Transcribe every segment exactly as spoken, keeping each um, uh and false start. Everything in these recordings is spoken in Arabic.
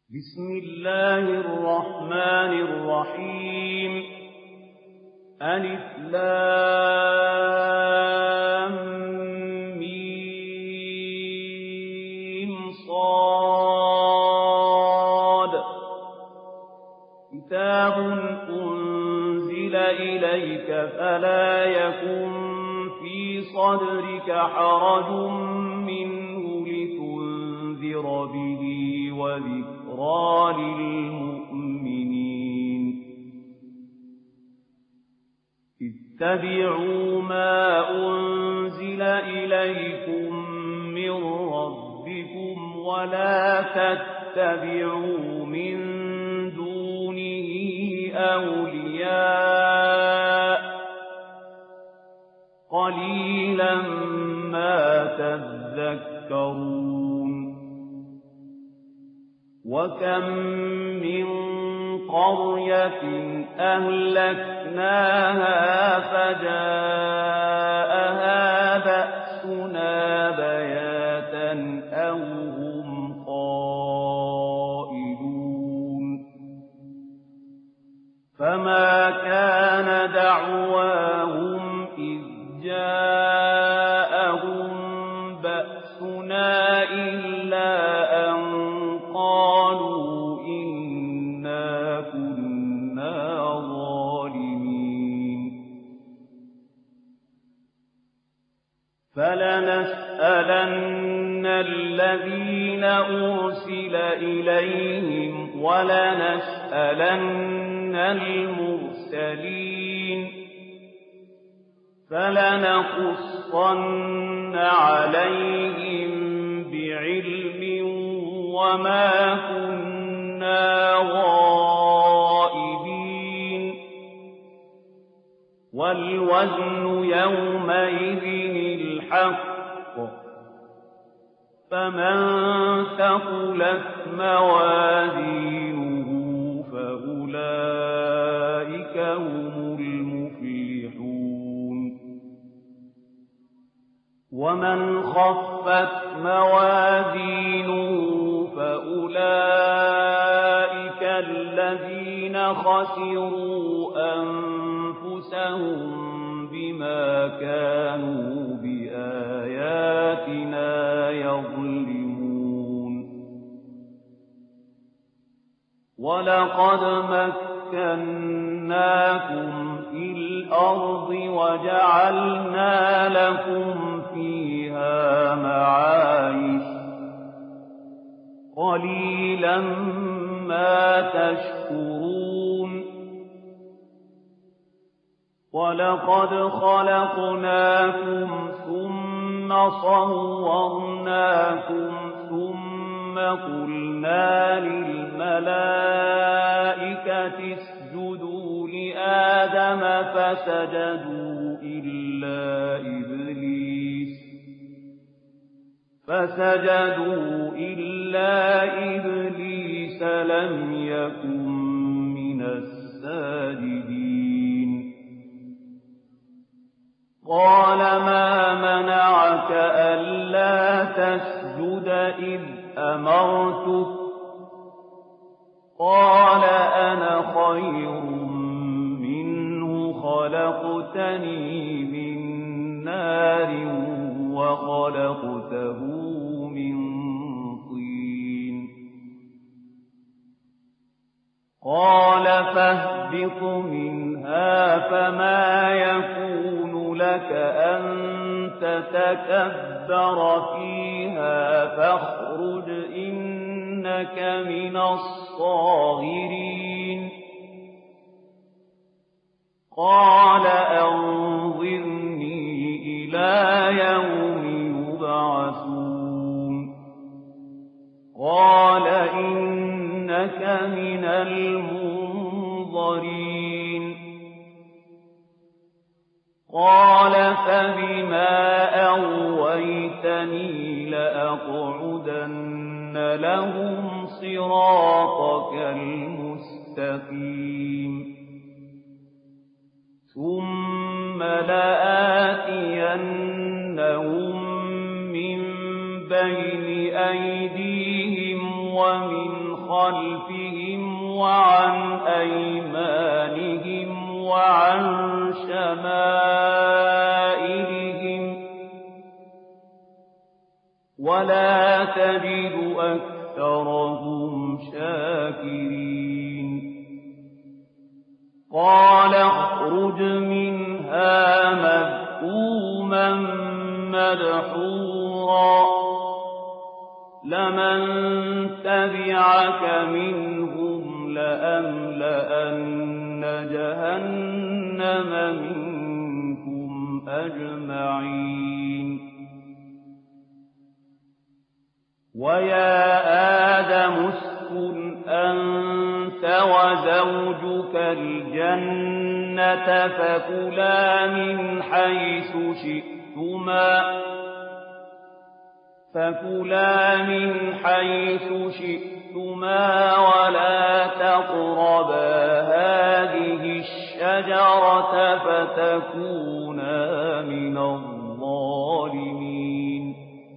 بسم الله الرحمن الرحيم ألف لام ميم صاد كتاب أنزل إليك فلا يكن في صدرك حرج منه لتنذر به وذكرى للمؤمنين اتبعوا ما أنزل إليكم من ربكم ولا تتبعوا من دونه أولياء قليلا ما تذكرون وكم من قرية أهلكناها فجاءها بأسنا بياتا أو هم قائلون فما كان دعواهم إذ جاءهم بأسنا إلا أن قالوا إنا كنا ظالمين فلنسألن الذين أرسل إليهم ولنسألن المرسلين فلنقصن عليهم بعلم وما كنا غائبين والوزن يومئذ الحق فمن ثقلت موازينه فأولئك هم المفلحون ومن خفت موازينه فأولئك الذين خسروا أنفسهم بما كانوا بآياتنا يظلمون ولقد مكناكم في الأرض وجعلنا لكم فيها معايش قليلا ما تشكرون ولقد خلقناكم ثم صورناكم ثم قلنا للملائكة اسجدوا لآدم فسجدوا إلا إبليس فسجدوا إلا إبليس لم يكن من الساجدين قال ما منعك ألا تسجد إذ أمرتك قال أنا خير منه خلقتني من نار وخلقته من طين قال فاهبط منها فما يكون لك أن تتكبر فيها فاخرج إنك من الصاغرين قال أنظرني إلى يوم يبعثون قال إنك من المنظرين قال فبما أغويتني لأقعدن لهم صراطك المستقيم ثم لآتينهم من بين أيديهم ومن خلفهم وعن أيمانهم وعن شمائلهم ولا تجد أكثرهم شاكرين قال اخرج منها مذءوما مدحورا لمن تبعك منهم لأملأن جهنم منكم أجمعين ويا آدم اسكن أنت وزوجك الجنة فكلا من حيث شئتما فكلا من حيث شئتما ولا تقربا هذه الشجرة فتكونا من الظالمين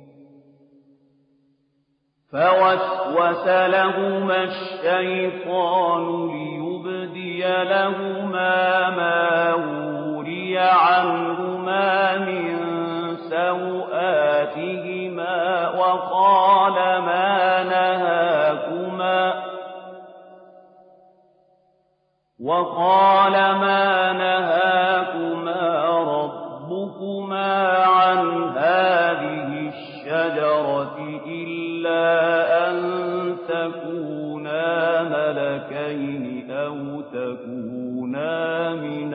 فوسوس لهما الشيطان ليبدي لهما ما وري عنهما من سوآتهما وقال ما نهاكما وقال ما نهاكما ربكما عن هذه الشجرة إلا أن تكونا ملكين أو تكونا من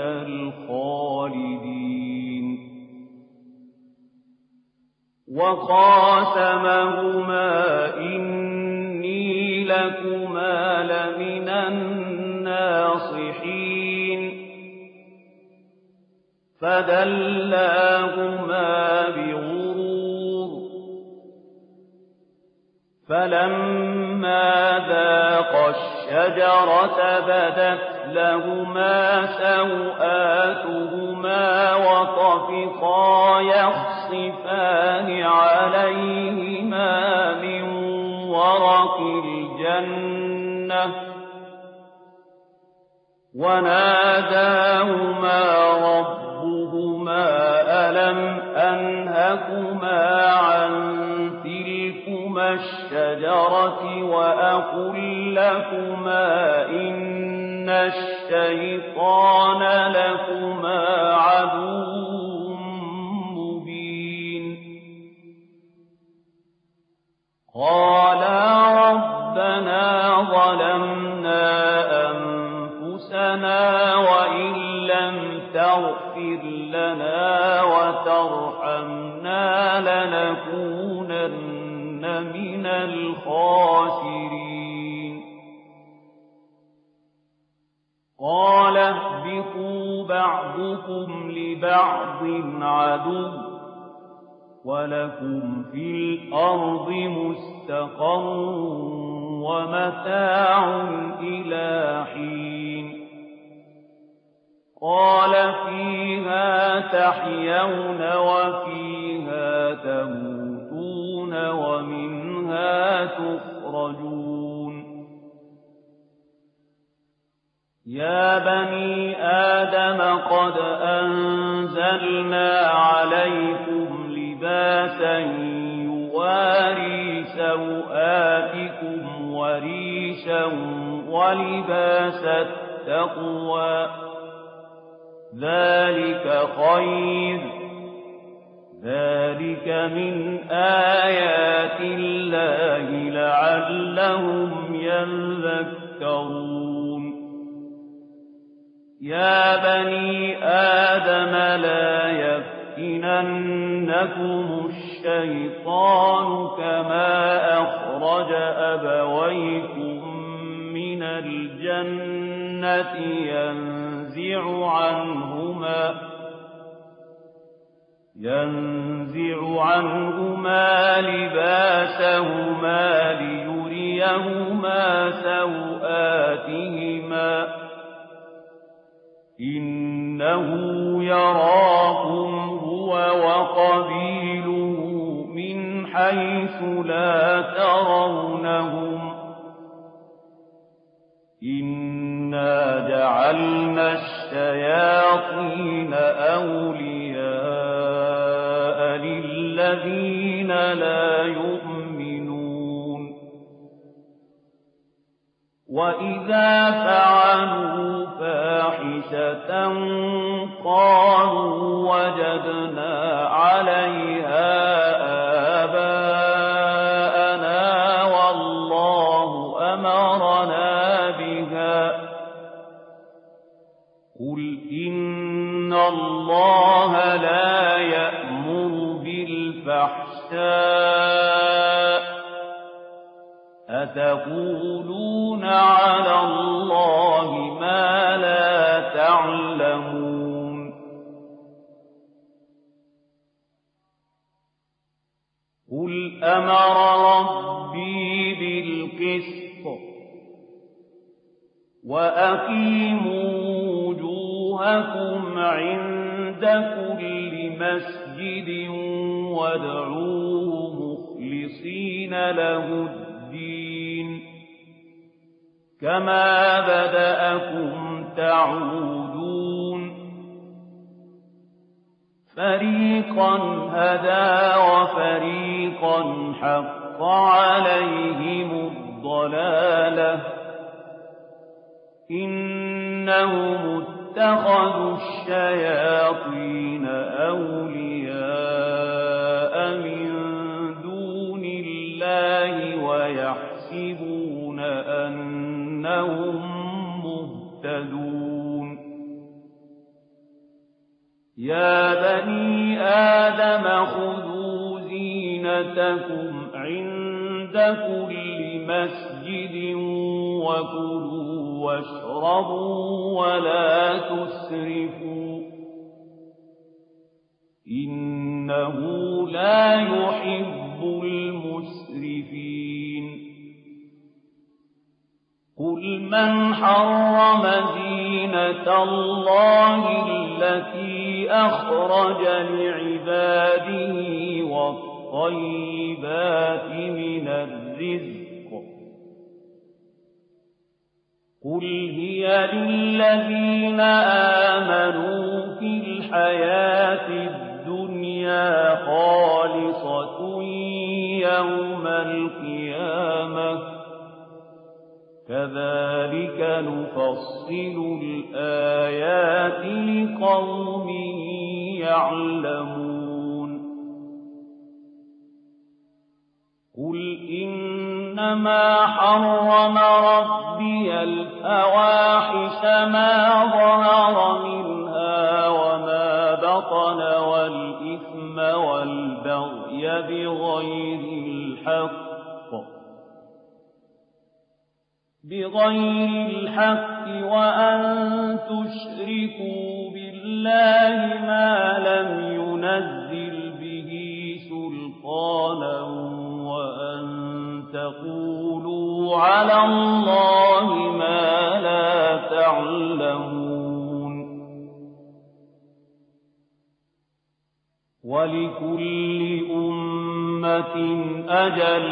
الخالدين وقاسمهما إني لكما لمن الناصحين فدلاهما بغرور فلما ذاقا الشجرة بدت لهما سوآتهما وطفقا يخصفان عليهما من ورق الجنة وناداهما ربهما ألم أنهكما عن تلكما الشجرة وأقل لكما إن الشيطان لكما عدو مبين قالا ربنا ظلمنا أنفسنا وإن لم تغفر لنا وترحمنا لنكونن من الخاسرين قال اهبطوا بعضكم لبعض عدو ولكم في الأرض مستقر ومتاع إلى حين قال فيها تحيون وفيها تموتون ومنها تخرجون يا بني آدم قد أنزلنا عليكم لباسا يواري سوآتكم وريشا ولباس التقوى ذلك خير ذلك من آيات الله لعلهم يذكرون يا بني آدم لا يفتننكم الشيطان كما أخرج أبويكم من الجنة ينزع عنهما ينزع عنهما لباسهما ليريهما سوآتهما إنه يراكم هو وقبيله من حيث لا ترونهم إِنَّا جَعَلْنَا الشَّيَاطِينَ أَوْلِيَاءَ لِلَّذِينَ لَا يُؤْمِنُونَ وَإِذَا فَعَلُوا فَاحِشَةً قَالُوا وَجَدْنَا عَلَيْهَا آبَاءَنَا وَاللَّهُ أَمَرَنَا بِهَا ۗ قُلْ إِنَّ اللَّهَ لَا يَأْمُرُ بِالْفَحْشَاءِ أَتَقُولُونَ عَلَى اللَّهِ مَا لَا تَعْلَمُونَ قُلْ أَمَرَ رَبِّي بِالْقِسْطِ وَأَقِيمُوا وُجُوهَكُمْ عِندَ كُلِّ مَسْجِدٍ وَادْعُوهُ مُخْلِصِينَ لَهُ الدِّينَ كَمَا بَدَأَكُمْ تَعُودُونَ فَرِيقًا هَدَىٰ وَفَرِيقًا حَقَّ عَلَيْهِمُ الضَّلَالَةُ إِنَّهُمُ اتَّخَذُوا الشَّيَاطِينَ أَوْلِيَاءَ مِن دُونِ اللَّهِ وَيَحْسَبُونَ أَنَّهُم مُّهْتَدُونَ يَا بَنِي آدَمَ خُذُوا زِينَتَكُمْ عِندَ كُلِّ مَسْجِدٍ وَكُلُوا وَاشْرَبُوا وَلَا تُسْرِفُوا إِنَّهُ لَا يُحِبُّ الْمُسْرِفِينَ قُلْ مَنْ حَرَّمَ زِينَةَ اللَّهِ الَّتِي أَخْرَجَ لِعِبَادِهِ وَالطَّيِّبَاتِ مِنَ الرِّزْقِ قُلْ هِيَ لِلَّذِينَ آمَنُوا فِي الْحَيَاةِ الدُّنْيَا خَالِصَةٌ يَوْمَ الْقِيَامَةِ ۗ كَذَٰلِكَ نُفَصِّلُ الْآيَاتِ لِقَوْمٍ يَعْلَمُونَ قُلْ إِنَّمَا حَرَّمَ رَبِّيَ الْفَوَاحِشَ مَا ظَهَرَ مِنْهَا وَمَا بَطَنَ وَالْإِثْمَ وَالْبَغْيَ بِغَيْرِ الْحَقِّ بِغَيْرِ الْحَقِّ وَأَن تُشْرِكُوا بِاللَّهِ مَا لَمْ يُنَزِّلْ بِهِ سُلْطَانًا وَأَن تَقُولُوا عَلَى اللَّهِ مَا لَا تَعْلَمُونَ وَلِكُلِّ أُمَّةٍ أَجَلٌ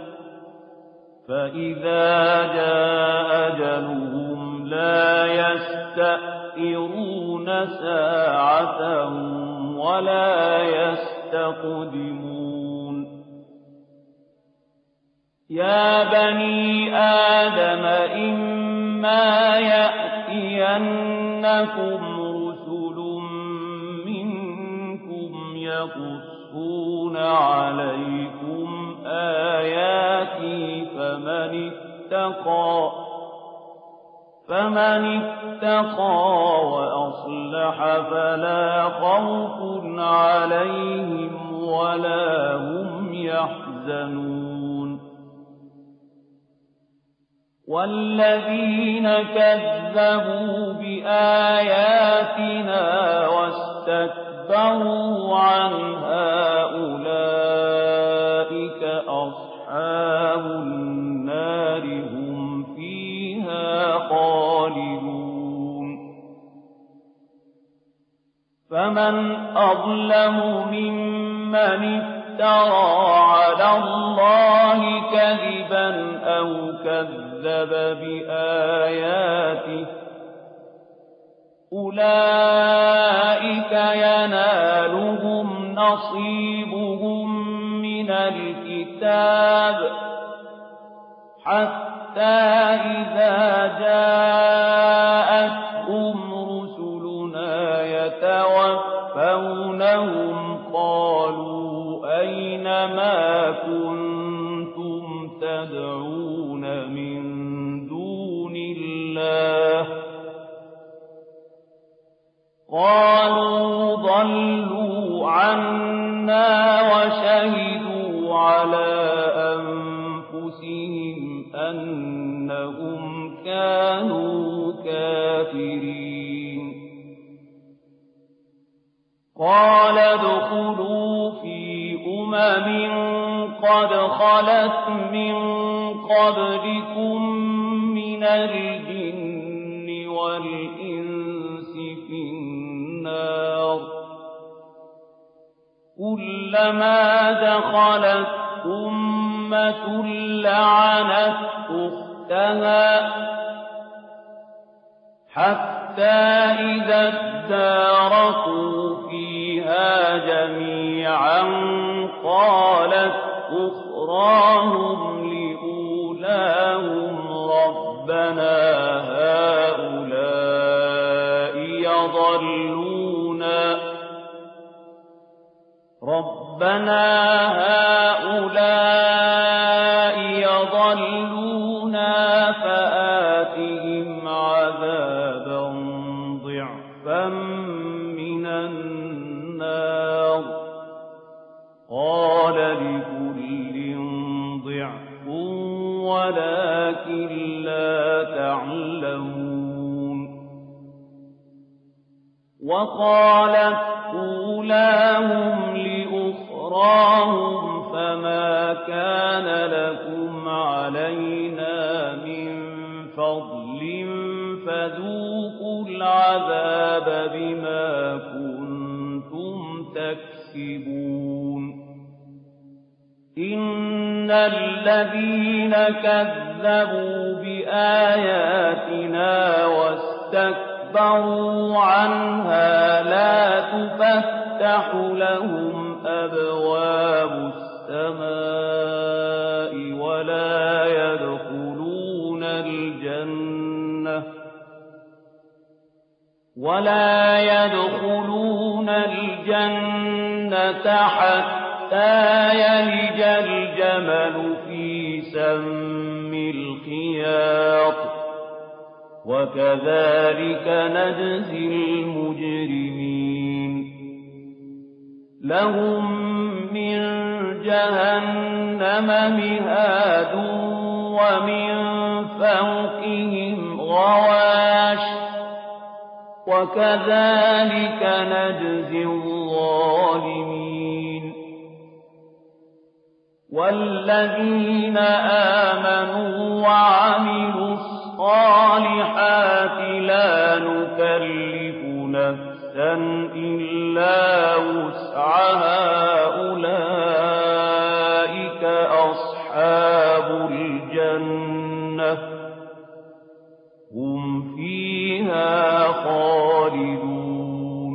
فَإِذَا جَاءَ أَجَلُهُمْ لَا يَسْتَأْخِرُونَ سَاعَةً وَلَا يَسْتَقْدِمُونَ يَا بَنِي آدَمَ إِمَّا يَأْتِيَنَّكُمْ رُسُلٌ مِّنكُمْ يَقُصُّونَ عَلَيْكُمْ آيَاتِي فَمَنِ اتَّقَىٰ فَمَنِ اتَّقَىٰ وَأَصْلَحَ فَلَا خَوْفٌ عَلَيْهِمْ وَلَا هُمْ يَحْزَنُونَ وَالَّذِينَ كَذَّبُوا بِآيَاتِنَا وَاسْتَكْبَرُوا عَنْهَا أُولَٰئِكَ أَصْحَابُ النَّارِ هُمْ فِيهَا خَالِدُونَ فَمَنْ أَظْلَمُ مِمَّنِ افْتَرَىٰ عَلَى اللَّهِ اللَّهِ كَذِبًا أَوْ كَذَّبَ بِآيَاتِهِ أُولَٰئِكَ يَنَالُهُمْ نَصِيبُهُم مِّنَ الْكِتَابِ حَتَّىٰ إِذَا جَاءَتْهُمْ رُسُلُنَا يَتَوَفَّوْنَهُمْ قَالُوا أَيْنَ مَا كُنتُمْ تَدْعُونَ مِن دُونِ اللَّهِ ۖ قَالُوا ضَلُّوا عَنَّا وَشَهِدُوا عَلَىٰ أَنفُسِهِمْ أَنَّهُمْ كَانُوا كَافِرِينَ قَالَ ادْخُلُوا فِي أُمَمٍ قَدْ خَلَتْ مِن قَبْلِكُم مِّنَ الْجِنِّ وَالْإِنسِ فِي النَّارِ كُلَّمَا دَخَلَتْ أُمَّةٌ لَّعَنَتْ أُخْتَهَا حَتَّىٰ إِذَا ادَّارَكُوا فِيهَا جَمِيعًا قَالَتْ أُخْرَاهُمْ لِأُولَاهُمْ رَبَّنَا هَٰؤُلَاءِ يَضَلُّونَا رَبَّنَا هَٰؤُلَاءِ يَضَلُّونَا فَآتِهِمْ عَذَابًا ضِعْفًا مِّنَ النَّارِ قَالَ لِكُلٍّ ضِعْفٌ وَلَٰكِن لَّا تَعْلَمُونَ وَقَالَتْ أُولَاهُمْ لِأُخْرَاهُمْ فَمَا كَانَ لَكُمْ عَلَيْنَا مِن فَضْلٍ فَذُوقُوا الْعَذَابَ بِمَا كُنتُمْ تَكْسِبُونَ إِنَّ الَّذِينَ كَذَّبُوا بِآيَاتِنَا وَاسْتَكْبَرُوا عَنْهَا لَا تُفَتَّحُ لَهُمْ أَبْوَابُ السَّمَاءِ وَلَا يَدْخُلُونَ الْجَنَّةَ وَلَا يَدْخُلُونَ الْجَنَّةَ حَتَّىٰ يَلِجَ الْجَمَلُ فِي سَمِّ الْخِيَاطِ وَكَذَٰلِكَ نَجْزِي الْمُجْرِمِينَ لَهُم مِّن جَهَنَّمَ مِهَادٌ وَمِن فَوْقِهِمْ غَوَاشٍ وَكَذَٰلِكَ نَجْزِي الظَّالِمِينَ وَالَّذِينَ آمَنُوا وَعَمِلُوا الصَّالِحَاتِ لَا نُكَلِّفُ نَفْسًا إِلَّا وُسْعَهَا أُولَٰئِكَ أَصْحَابُ الْجَنَّةِ هُمْ فِيهَا خَالِدُونَ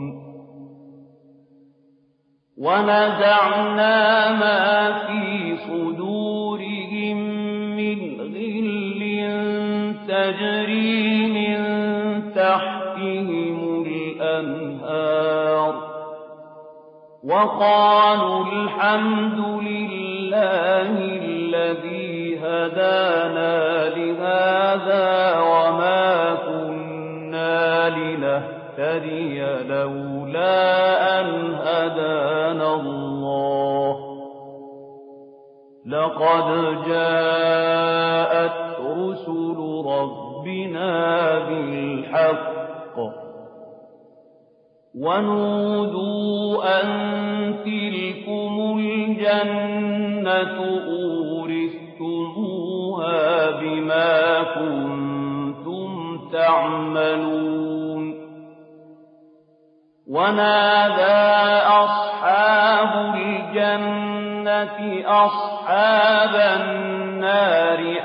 وَنَزَعْنَا مَا فِي صُدُورِهِم مِّنْ غِلٍّ تَجْرِي مِن تَحْتِهِمُ الْأَنْهَارُ وَقَالُوا الْحَمْدُ لِلَّهِ الَّذِي هَدَانَا لِهَٰذَا وَمَا كُنَّا لِنَهْتَدِيَ لَوْلَا أَنْ هَدَانَا اللَّهُ لَقَدْ جَاءَتْ رُسُلُ رَبِّنَا بِالْحَقِّ وَنُودُوا أَن تِلْكُمُ الْجَنَّةُ أُورِثْتُمُوهَا بِمَا كُنتُمْ تَعْمَلُونَ وَنَادَىٰ أَصْحَابُ الْجَنَّةِ أَصْحَابَ النَّارِ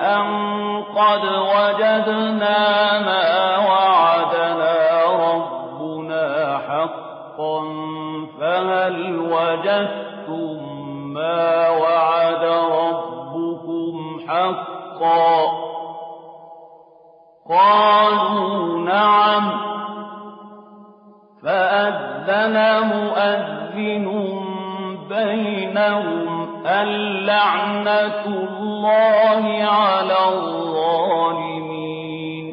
أن قد وجدنا ما وعدنا ربنا حقا فهل وجدتم ما وعد ربكم حقا قالوا نعم فأذن مؤذن بينهم اللعنة الله على الظالمين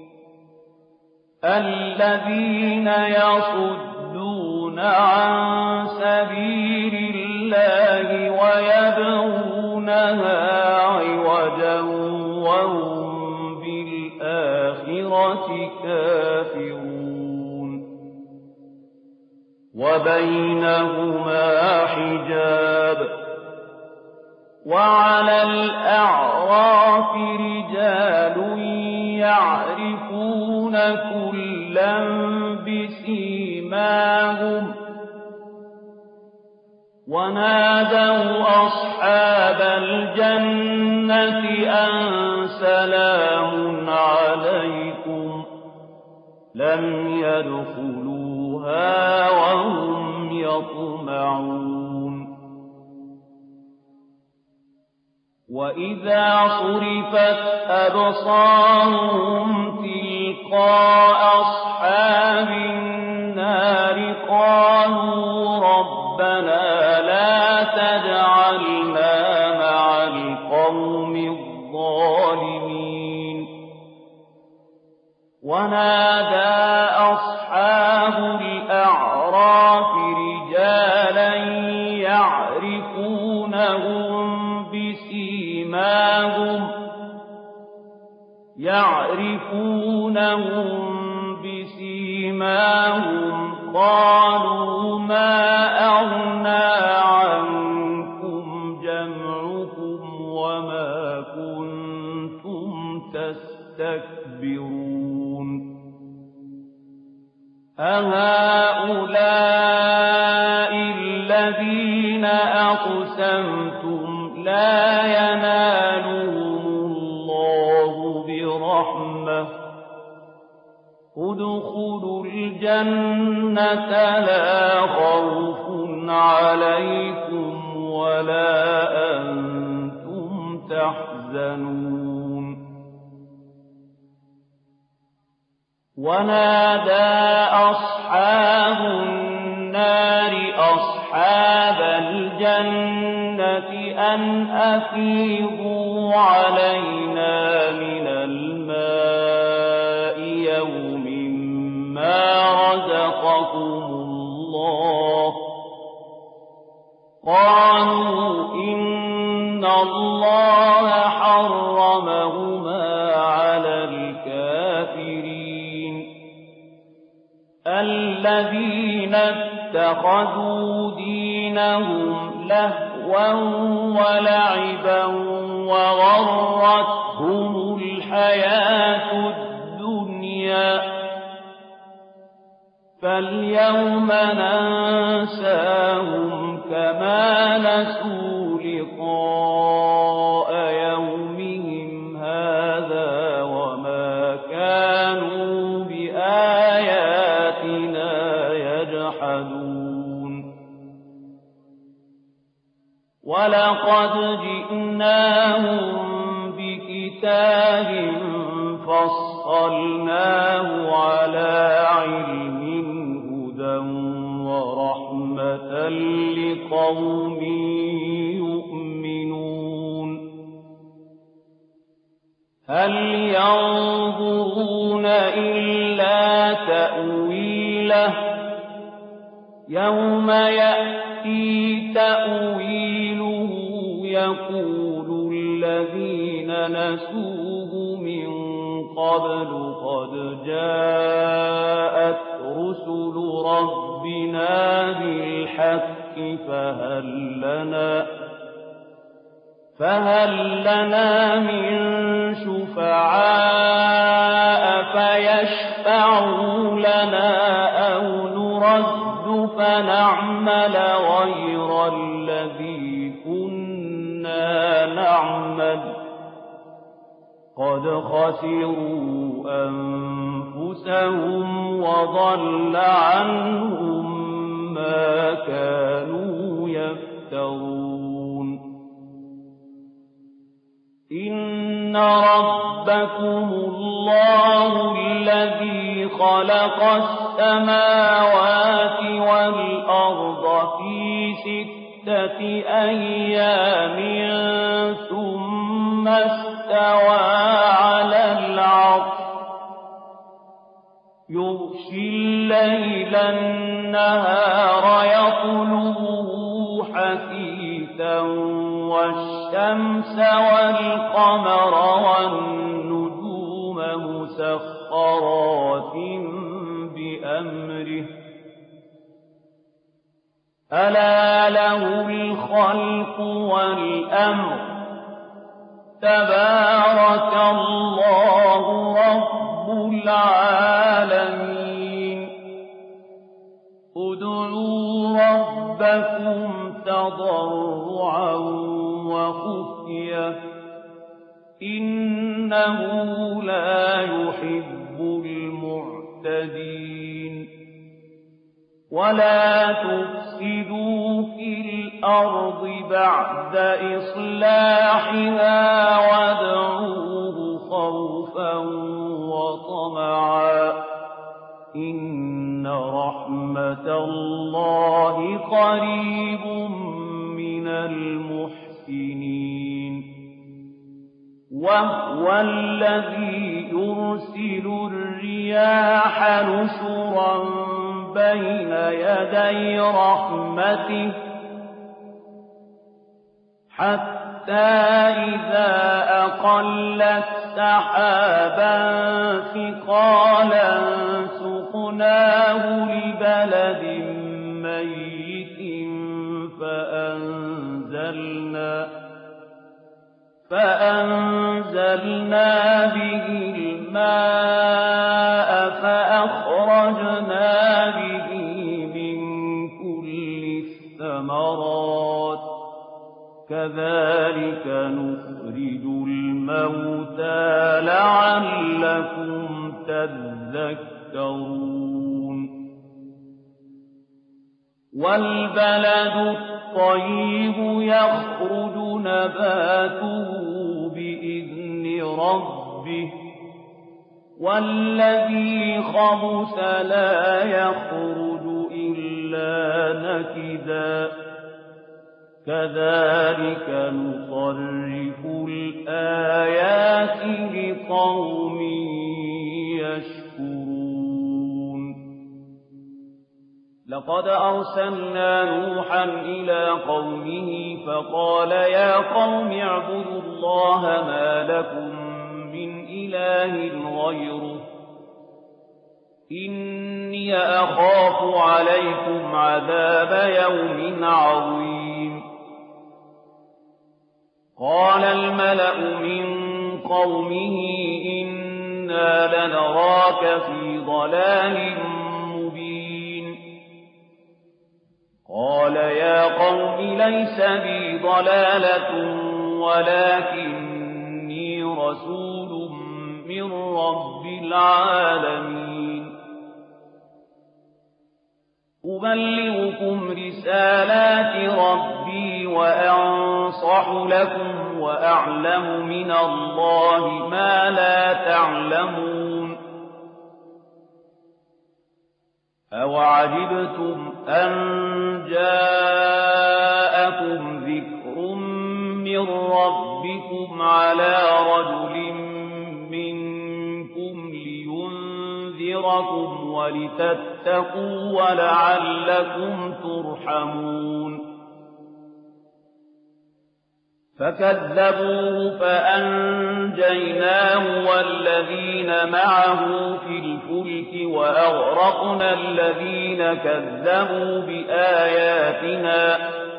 الذين يصدون عن سبيل الله ويبغونها عوجا وهم بالآخرة كافرون وبينهما حجاب وعلى الأعراف رجال يعرفون كلا بسيماهم ونادوا أصحاب الجنة أن سلام عليكم لم يدخلوها وهم يطمعون وإذا صرفت أبصارهم تلقاء أصحاب النار قالوا ربنا لا تجعلنا مع القوم الظالمين ونادى أصحاب الأعراف رجالا يعرفونهم بسيماهم يعرفونهم بسيماهم قالوا ما أغنى عنكم جمعكم وما كنتم تستكبرون أهؤلاء الذين أقسمتم لا ينالهم الله برحمة ادخلوا الجنة لا خوف عليكم ولا أنتم تحزنون ونادى أصحاب النار أصحاب الجنة أن أفيضوا علينا من الماء يوم ما رزقكم الله قالوا إن الله حرمهما على الكافرين الذين اتخذوا دينهم لهوا ولعبا وغرتهم الحياة الدنيا فاليوم ننساهم كما نسوا لقاء يومهم هذا وما كانوا بآياتنا يجحدون ولقد جئناهم بكتاب فصلناه على علم هدى ورحمة لقوم يؤمنون هل ينظرون إلا تأويله يوم يأتي تأويله يقول الذين نسوه من قبل قد جاءت رسل ربنا بالحق فهل لنا فهل لنا من شفعاء فيشفعوا لنا أو نرد فنعمل غير الذي كنا نعمل قد خسروا أنفسهم وضل عنهم ما كانوا يفترون إن ربكم الله الذي خلق السماوات والأرض في ستة أيام ثم استوى على العرش يغشي الليل النهار يطلبه حثيثا والشمس والقمر والنجوم مسخرات بأمره ألا له الخلق والأمر تبارك الله رب العالمين ادعوا ربكم تضرعا وخفية إنه لا يحب المعتدين ولا تفسدوا في الأرض بعد إصلاحها وادعوه خوفا وطمعا إن رحمة الله قريب من المحسنين وهو الذي يرسل الرياح نشرا بين يدي رحمته حتى إذا أقلت سحابا ثقالا سقناه لبلد ميت فأنزلنا فأنزلنا به الماء فأخرجنا به من كل الثمرات كذلك نخرج الموتى لعلكم تذكرون والبلد الطيب يخرج نباته بإذن ربه والذي خبث لا يخرج إلا نكدا كذلك نصرف الآيات لقوم يشكرون لقد أرسلنا نوحا إلى قومه فقال يا قوم اعبدوا الله ما لكم من إله غيره إني أخاف عليكم عذاب يوم عظيم قال الملأ من قومه إنا لنراك في ضلال مبين قال يا قوم ليس بي ضلالة ولكني رسول من رب العالمين أبلغكم رسالات ربي وأنصح لكم وأعلم من الله ما لا تعلمون أوعجبتم أن جاءكم ذكر من ربكم على رجل منكم لينذركم ولتتقوا ولعلكم ترحمون فكذبوه فأنجيناه والذين معه في الفلك وأغرقنا الذين كذبوا بآياتنا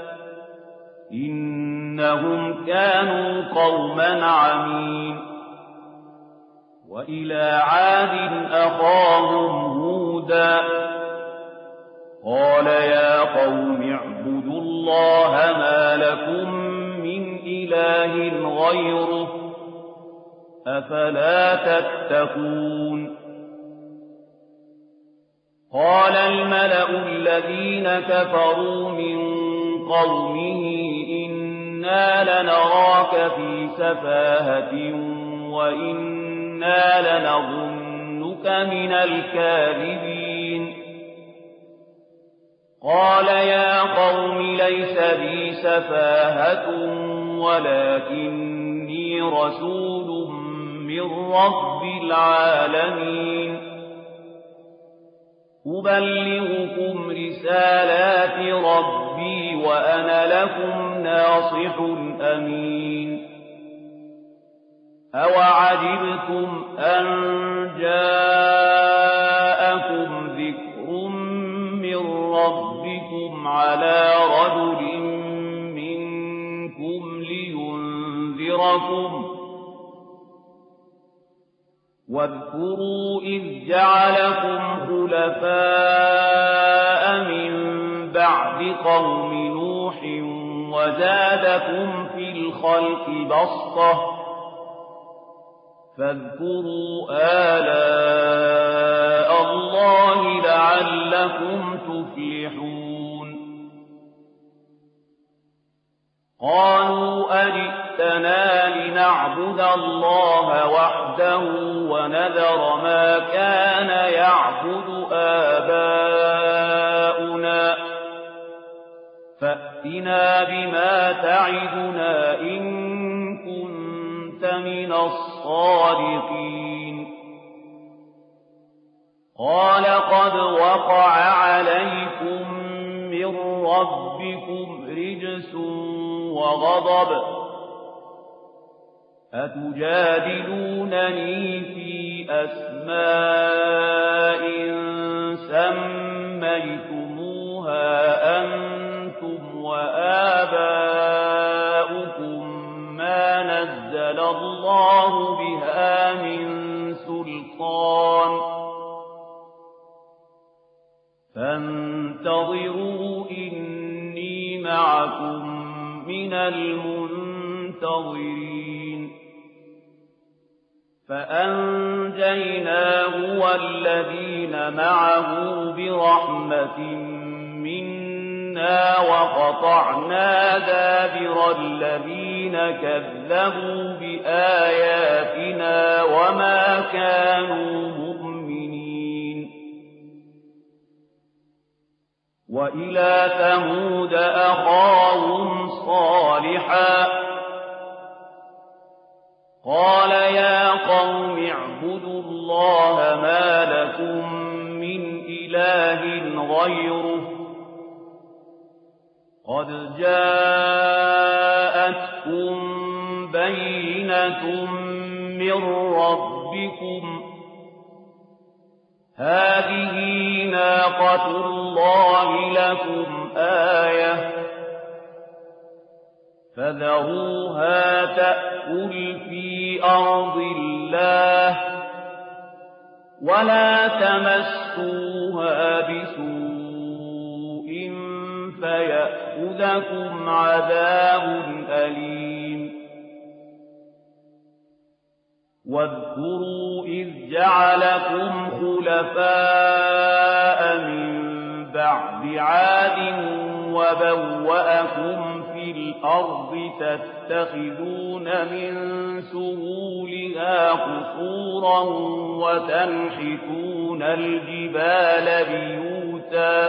إنهم كانوا قوما عمين وإلى عاد أخاهم هودا قال يا قوم اعبدوا الله ما لكم من إله غيره أفلا تتقون قال الملأ الذين كفروا من قومه إنا لنراك في سفاهة وإنا لنظنك من الكاذبين قال يا قوم ليس بي سفاهة ولكني رسول من رب العالمين أبلغكم رسالات ربي وأنا لكم ناصح أمين أوعجبتم أن جاءكم ذكر من ربكم على رجل منكم لينذركم واذكروا إذ جعلكم خلفاء من بعد قوم نوح وزادكم في الخلق بسطة فاذكروا آلاء الله لعلكم تفلحون قالوا أجئتنا لنعبد الله وحده ونذر ما كان يعبد آباؤنا فأتنا بما تعدنا إن كنت من الصادقين قال قد وقع عليكم من ربكم رجس وغضب أتجادلونني في أسماء سميتموها أنتم وآباؤكم ما نزل الله بها من سلطان فانتظروا إني معكم من المنتظرين فأنجيناه والذين معه برحمة منا وقطعنا دابر الذين كذبوا بآياتنا وما كانوا مؤمنين وإلى ثمود أخاهم صالحا قال يا قوم اعبدوا الله ما لكم من إله غيره قد جاءتكم بينة من ربكم هذه ناقة الله لكم آية فذروها تأكل في أرض الله ولا تمسوها بسوء فيأخذكم عذاب أليم واذكروا إذ جعلكم خلفاء من بعد عاد وبوأكم في الأرض تتخذون من سهولها قصورا وتنحتون الجبال بيوتا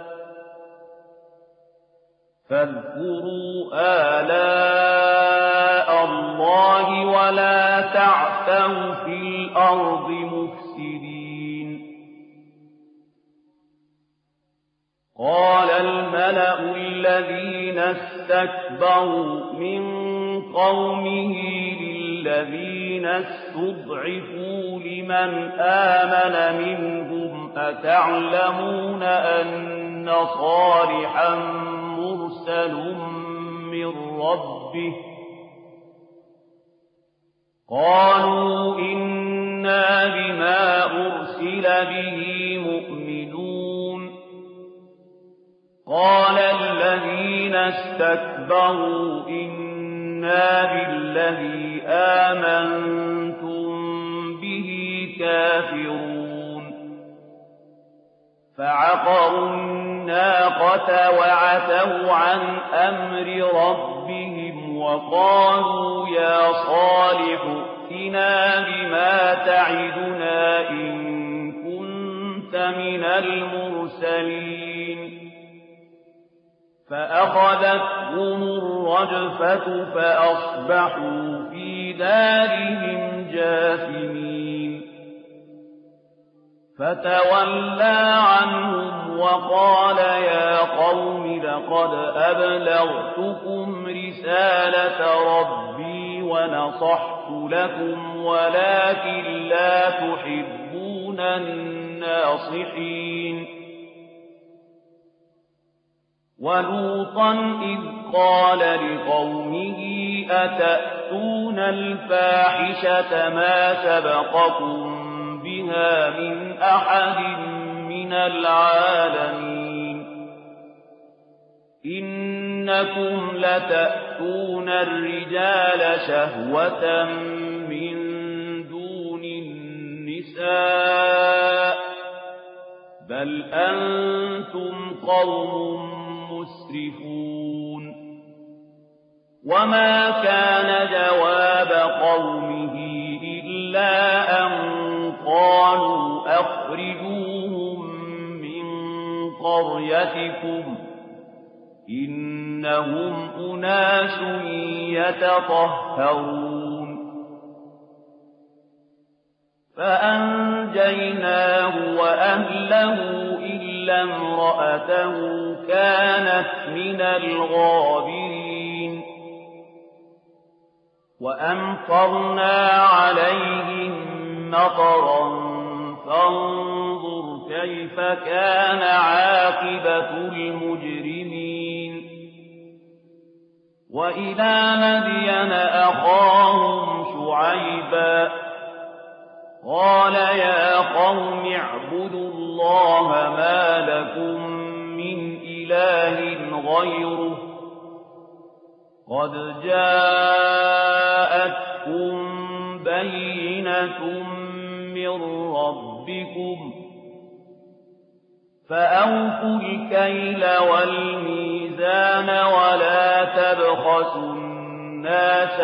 فاذكروا آلاء الله ولا تعثوا في الأرض مفسدين قال الملأ الذين استكبروا من قومه للذين استضعفوا لمن آمن منهم أتعلمون أن صالحا مرسل من ربه قالوا إنا بما أرسل به مؤمنون قال الذين استكبروا إنا بالذي آمنتم فعقروا الناقة وعتوا عن أمر ربهم وقالوا يا صالح ائتنا بما تعدنا إن كنت من المرسلين فأخذتهم الرجفة فأصبحوا في دارهم جاثمين فتولى عنهم وقال يا قوم لقد أبلغتكم رسالة ربي ونصحت لكم ولكن لا تحبون الناصحين ولوطا إذ قال لقومه أتأتون الفاحشة ما سبقكم بها من أحد من العالمين إنكم لتأتون الرجال شهوة من دون النساء بل أنتم قوم مسرفون وما كان جواب قومه إلا أن قالوا أخرجوهم من قريتكم إنهم أناس يتطهرون فأنجيناه وأهله إلا امرأته كانت من الغابرين وأمطرنا عليهم مطرا فانظر كيف كان عاقبة المجرمين وإلى مدين أخاهم شعيبا قال يا قوم اعبدوا الله ما لكم من إله غيره قد جاءتكم بينة من ربكم فأوفوا الكيل والميزان ولا تبخسوا الناس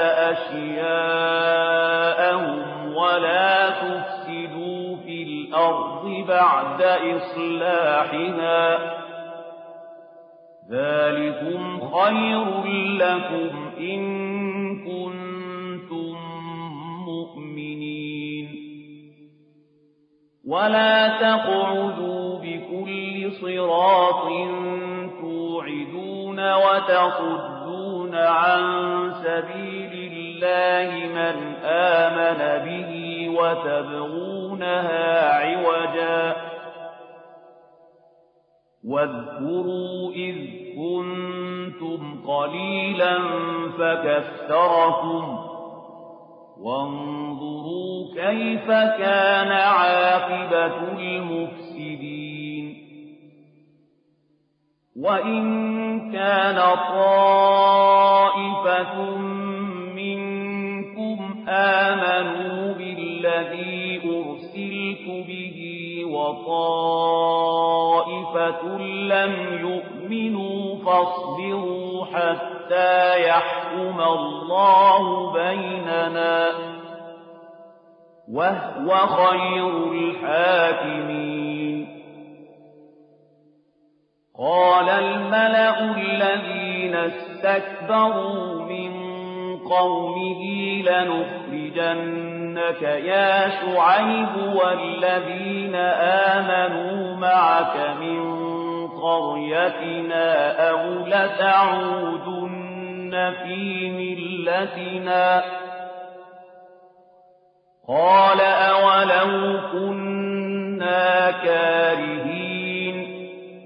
أشياءهم ولا تفسدوا في الأرض بعد إصلاحها ذلكم خير لكم إن كنتم مؤمنين ولا تقعدوا بكل صراط توعدون وتصدون عن سبيل الله من آمن به وتبغونها عوجا واذكروا إذ كنتم قليلا فكثركم وانظروا كيف كان عاقبة المفسدين وإن كان طائفة منكم آمنوا بالذي أرسلت به وطائفة لم يؤمنوا فاصبروا حتى يحكم الله بيننا وهو خير الحاكمين قال الملأ الذين استكبروا من قومه لنخرجنك يا شعيب والذين آمنوا معك من قريتنا أو لتعودن في ملتنا قال أولو كنا كارهين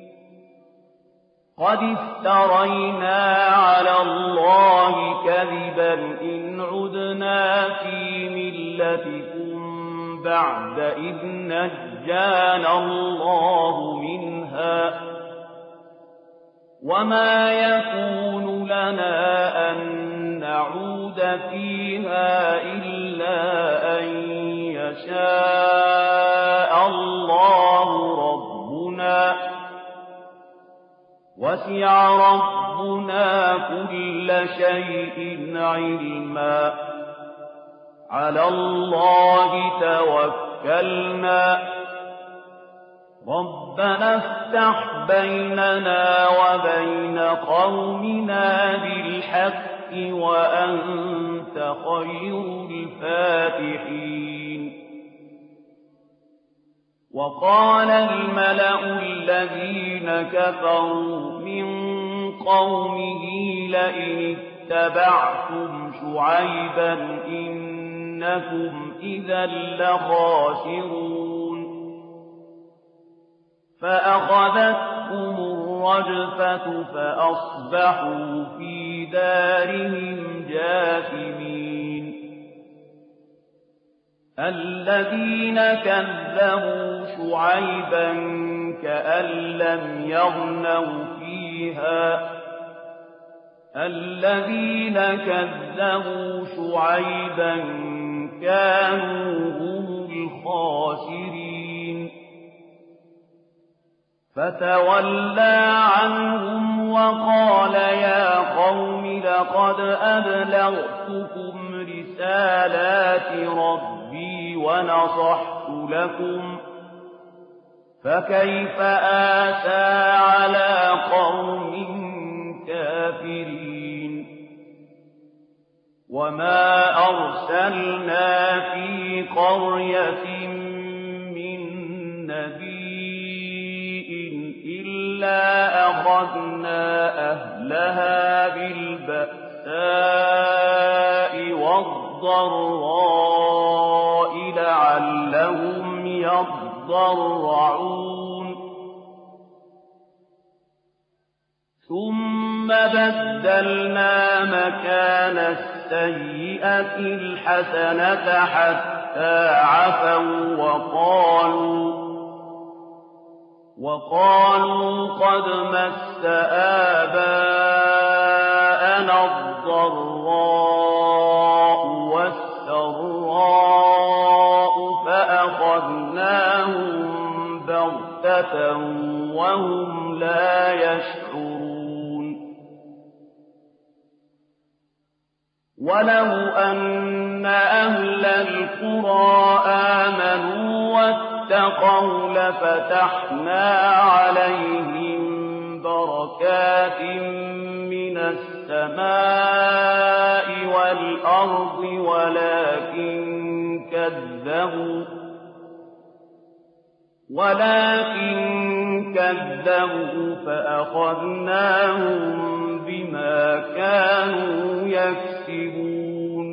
قد افترينا على الله كذبا إن عدنا في ملتكم بعد إذ نجانا الله منها وما يكون لنا أن نعود فيها إلا أن يشاء الله ربنا وَسِعَ رَبُّنَا كُلَّ شَيْءٍ عِلْمًا عَلَى اللَّهِ تَوَكَّلْنَا رَبَّنَا افْتَحْ بَيْنَنَا وَبَيْنَ قَوْمِنَا بِالْحَقِّ وَأَنتَ خَيْرُ الْفَاتِحِينَ وَقَالَ الْمَلَأُ الَّذِينَ كَفَرُوا مِن قَوْمِهِ لَئِنِ اتَّبَعْتُمْ شُعَيْبًا إِنَّكُمْ إِذًا لَّخَاسِرُونَ فَأَخَذَتْهُمُ الرَّجْفَةُ فَأَصْبَحُوا فِي دَارِهِمْ جَاثِمِينَ الَّذِينَ كَذَّبُوا شُعَيْبًا كَأَن لَّمْ يَغْنَوْا فِيهَا الَّذِينَ كَذَّبُوا شُعَيْبًا كَانُوا هُمُ الْخَاسِرِينَ فَتَوَلَّىٰ عَنْهُمْ وَقَالَ يَا قَوْمِ لَقَدْ أَبْلَغْتُكُمْ رِسَالَاتِ رَبِّي وَنَصَحْتُ لَكُمْ فَكَيْفَ آسَىٰ عَلَىٰ قَوْمٍ كَافِرِينَ وَمَا أَرْسَلْنَا فِي قَرْيَةٍ مِّن نَّبِيٍّ إِلَّا أَخَذْنَا أَهْلَهَا بِالْبَأْسَاءِ وَالضَّرَّاءِ لَعَلَّهُمْ يَضَّرَّعُونَ ثُمَّ بَدَّلْنَا مَكَانَ السَّيِّئَةِ الْحَسَنَةَ حَتَّىٰ عَفَوا وَّقَالُوا وَقَالُوا قَدْ مَسَّ آبَاءَنَا الضَّرَّاءُ وَالسَّرَّاءُ فَأَخَذْنَاهُم بَغْتَةً وَهُمْ لَا يَشْعُرُونَ وَلَوْ أَنَّ أَهْلَ الْقُرَىٰ آمَنُوا وَاتَّقَوْا لَفَتَحْنَا عَلَيْهِم بَرَكَاتٍ مِّنَ السَّمَاءِ وَالْأَرْضِ وَلَٰكِن كَذَّبُوا وَلَٰكِن كَذَّبُوا فَأَخَذْنَاهُم بِمَا كَانُوا يَكْسِبُونَ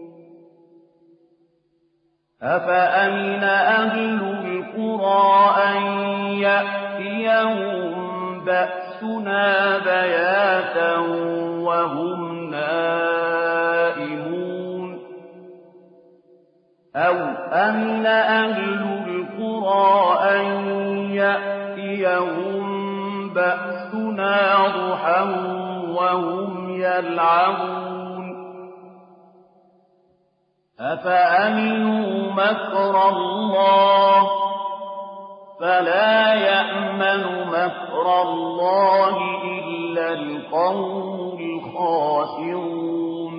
أَفَأَمِنَ أَهْلُ الْقُرَىٰ أَن يَأْتِيَهُم بَأْسُنَا بَيَاتًا وَهُمْ نَائِمُونَ أَوْ أَمِنَ أَهْلُ الْقُرَىٰ أَن يَأْتِيَهُم بَأْسُنَا ضُحًى وَهُمْ يَلْعَبُونَ أَفَأَمِنُوا مَكْرَ اللَّهِ فَلَا يَأْمَنُ مَكْرَ اللَّهِ إِلَّا الْقَوْمُ الْخَاسِرُونَ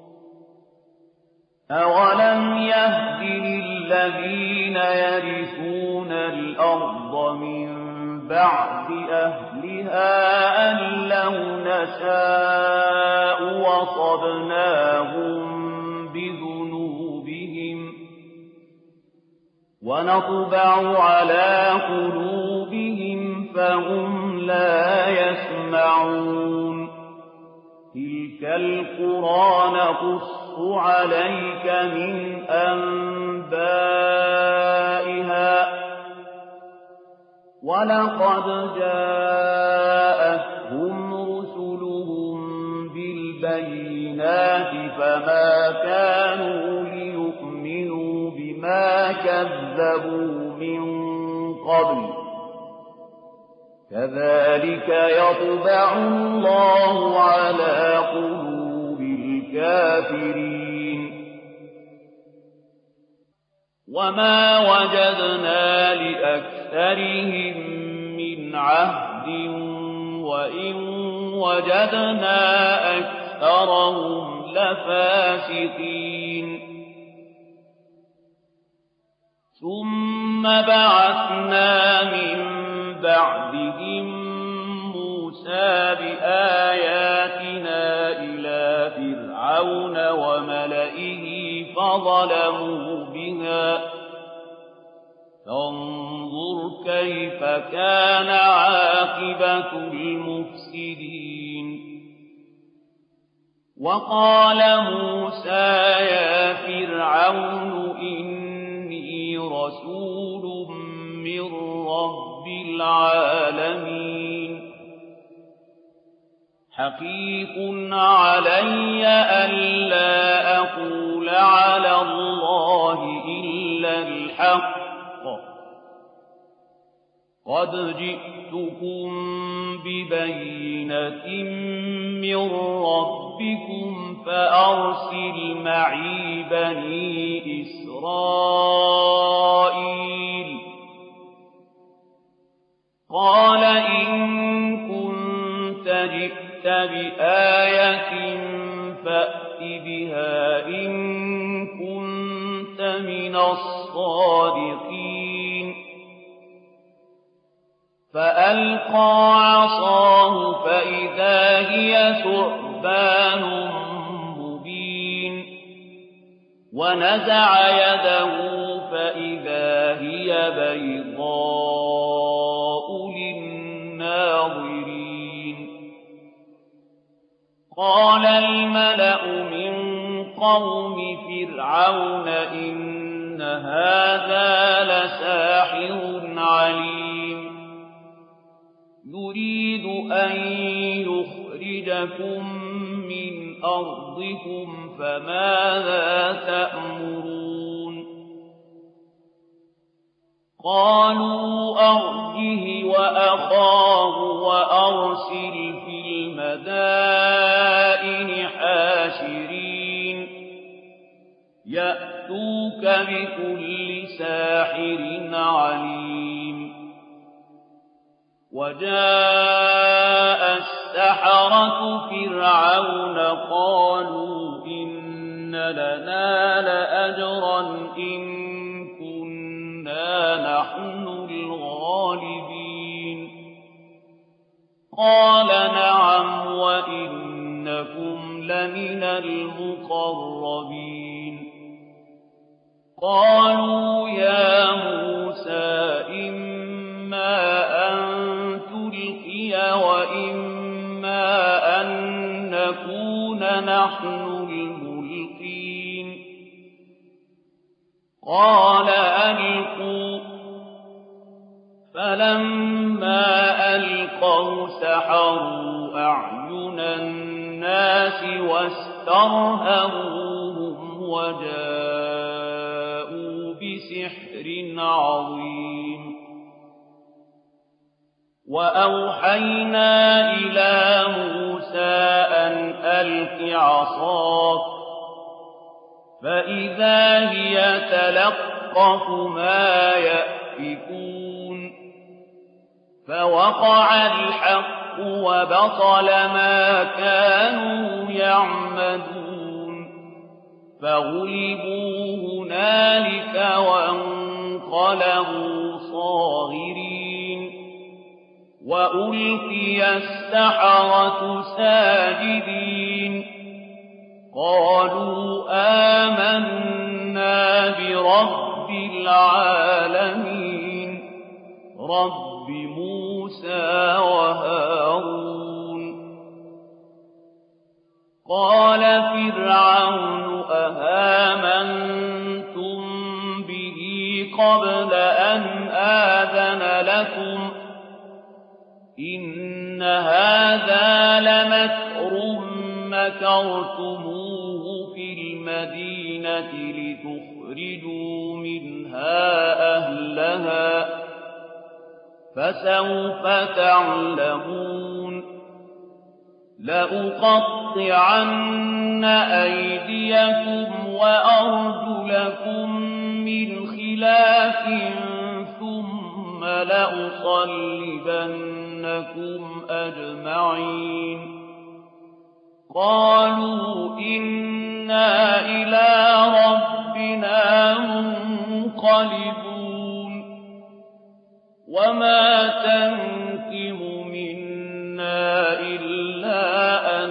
أَوَلَمْ يَهْدِ لِلَّذِينَ يَرِثُونَ الْأَرْضَ مِن بَعْدِ أَهْلِهَا أَن لَّوْ نَشَاءُ وَصَبْنَاهُم بِذُنُوبِهِمْ وَنَطْبَعُ عَلَىٰ قُلُوبِهِمْ فَهُمْ لَا يَسْمَعُونَ تِلْكَ الْقُرَىٰ نَقُصُّ عَلَيْكَ مِنْ أَنبَائِهَا وَلَقَدْ جَاءَتْهُمْ رُسُلُهُم بِالْبَيِّنَاتِ فَمَا كَانُوا لِيُؤْمِنُوا بِمَا كَذَّبُوا مِن قَبْلُ كَذَٰلِكَ يَطْبَعُ اللَّهُ عَلَىٰ قُلُوبِ الْكَافِرِينَ وَمَا وَجَدْنَا لِأَكْثَرِهِم مِّنْ عَهْدٍ وإن وجدنا أكثرهم لفاسقين ثم بعثنا من بعدهم موسى بآياتنا إلى فرعون وملئه فظلموا بها فانظر كيف كان عاقبة المفسدين وقال موسى يا فرعون إني رسول من رب العالمين حقيق علي ألا أقول على الله إلا الحق قد جئتكم ببينة من ربكم فأرسل معي بني إسرائيل قال إن كنت جئت بآية فأت بها إن كنت من الصادقين فألقى عصاه فإذا هي ثعبان مبين ونزع يده فإذا هي بيضاء للناظرين قال الملأ من قوم فرعون إن هذا لساحر عليم يريد أن يخرجكم من أرضكم فماذا تأمرون قالوا أرجه وأخاه وأرسل في المدائن حاشرين يأتوك بكل ساحر عليم وجاء السحرة فرعون قالوا إن لنا لأجرا إن كنا نحن الغالبين قال نعم وإنكم لمن المقربين قالوا يا موسى إما أن تلقي وإما أن نكون نحن الملقين قال ألقوا فلما ألقوا سحروا أعين الناس واسترهبوهم وجاءوا بسحر عظيم وأوحينا إلى موسى أن ألق عصاك فإذا هي تلقف ما يأفكون فوقع الحق وبطل ما كانوا يعمدون فغلبوا هنالك وانقلبوا صاغرين وألقي السحرة ساجدين قالوا آمنا برب العالمين رب موسى وهارون قال فرعون أهامنتم به قبل أن آذن لكم إن هذا لمكر مكرتموه في المدينة لتخرجوا منها أهلها فسوف تعلمون لأقطعن أيديكم وأرجلكم من خلاف ثم لأصلبنكم لَنَسْأَلَنَّكُمْ أَجْمَعِينَ قَالُوا إِنَّا إِلَىٰ رَبِّنَا مُنقَلِبُونَ وَمَا تَنقِمُ مِنَّا إِلَّا أَنْ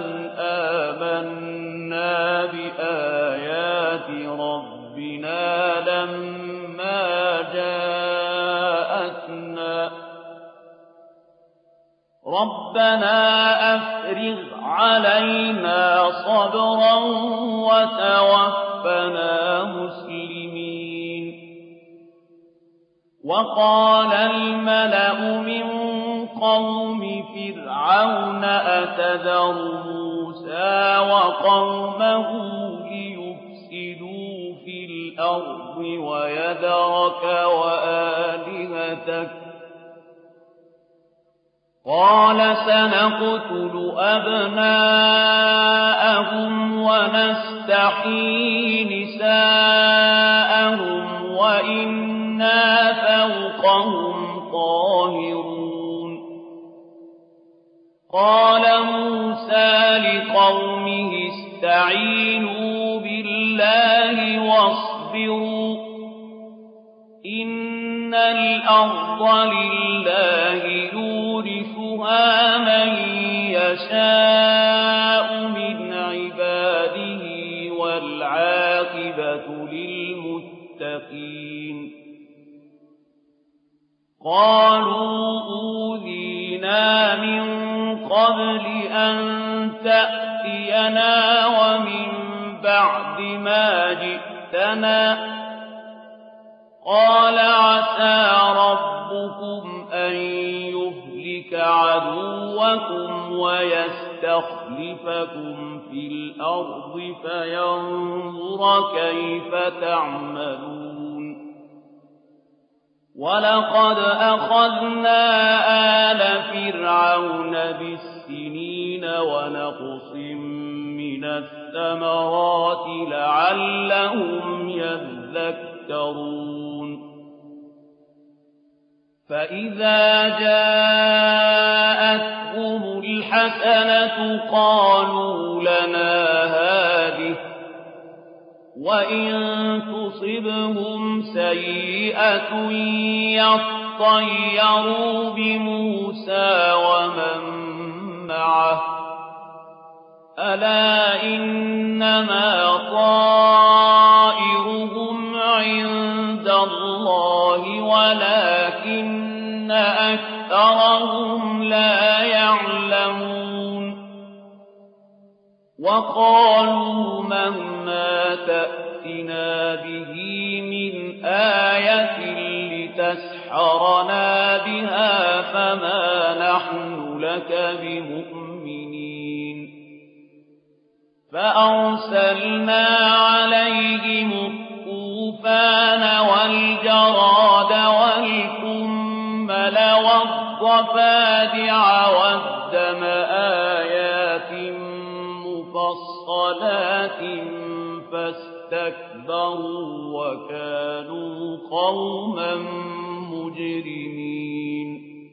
آمَنَّا بِآيَاتِ رَبِّنَا لَمَّا جَاءَتْنَا رَبَّنَا أَفْرِغْ عَلَيْنَا صَبْرًا وَتَوَفَّنَا مُسْلِمِينَ وَقَالَ الْمَلَأُ مِن قَوْمِ فِرْعَوْنَ أَتَذَرُ مُوسَىٰ وَقَوْمَهُ لِيُفْسِدُوا فِي الْأَرْضِ وَيَذَرَكَ وَآلِهَتَكَ قَالَ سَنَقْتُلُ أَبْنَاءَهُمْ وَنَسْتَحْيِي نِسَاءَهُمْ وَإِنَّا فَوْقَهُمْ قَاهِرُونَ قَالَ مُوسَىٰ لِقَوْمِهِ اسْتَعِينُوا بِاللَّهِ وَاصْبِرُوا إِنَّ الْأَرْضَ لِلَّهِ يُورِثُهَا مَن يَشَاءُ مِنْ عِبَادِهِ وَالْعَاقِبَةُ لِلْمُتَّقِينَ قَالُوا أُوذِينَا مِن قَبْلِ أَن تَأْتِيَنَا وَمِن بَعْدِ مَا جِئْتَنَا قَالَ عَسَىٰ رَبُّكُمْ أَن يُهْلِكَ عَدُوَّكُمْ وَيَسْتَخْلِفَكُمْ فِي الْأَرْضِ فَيَنظُرَ كَيْفَ تَعْمَلُونَ وَلَقَدْ أَخَذْنَا آلَ فِرْعَوْنَ بِالسِّنِينَ وَنَقْصٍ مِّنَ الثَّمَرَاتِ لَعَلَّهُمْ يَذَّكَّرُونَ فَإِذَا جَاءَتْهُمُ الْحَسَنَةُ قَالُوا لَنَا هَٰذِهِ وَإِن تُصِبْهُمْ سَيِّئَةٌ يَطَّيَّرُوا بِمُوسَىٰ وَمَن مَّعَهُ أَلَا إِنَّمَا طَائِرُهُمْ عِندَ اللَّهِ وَلَٰكِنَّ أَكْثَرَهُمْ لَا يَعْلَمُونَ وَقَالُوا مَهْمَا تَأْتِنَا بِهِ مِنْ آيَةٍ لِّتَسْحَرَنَا بِهَا فَمَا نَحْنُ لَكَ بِمُؤْمِنِينَ فَأَرْسَلْنَا عَلَيْهِمُ الطُّوفَانَ وَالْجَرَادَ وَالْقُمَّلَ وَالضَّفَادِعَ وَالدَّمَ آيَاتٍ مُّفَصَّلَاتٍ فَاسْتَكْبَرُوا وَكَانُوا قَوْمًا مُّجْرِمِينَ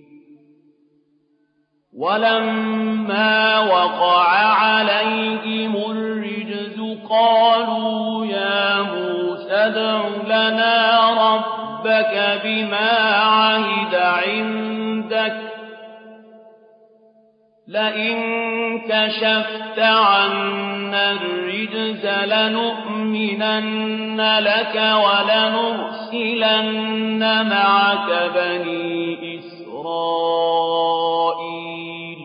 وَلَمَّا وَقَعَ عَلَيْهِمُ الرِّجْزُ قَالُوا يَا مُوسَى ادْعُ لَنَا رَبَّكَ بِمَا عَهِدَ عِندَكَ لَئِن كَشَفْتَ عَنَّا الرِّجْزَ لَنُؤْمِنَنَّ لَكَ وَلَنُرْسِلَنَّ مَعَكَ بَنِي إِسْرَائِيلَ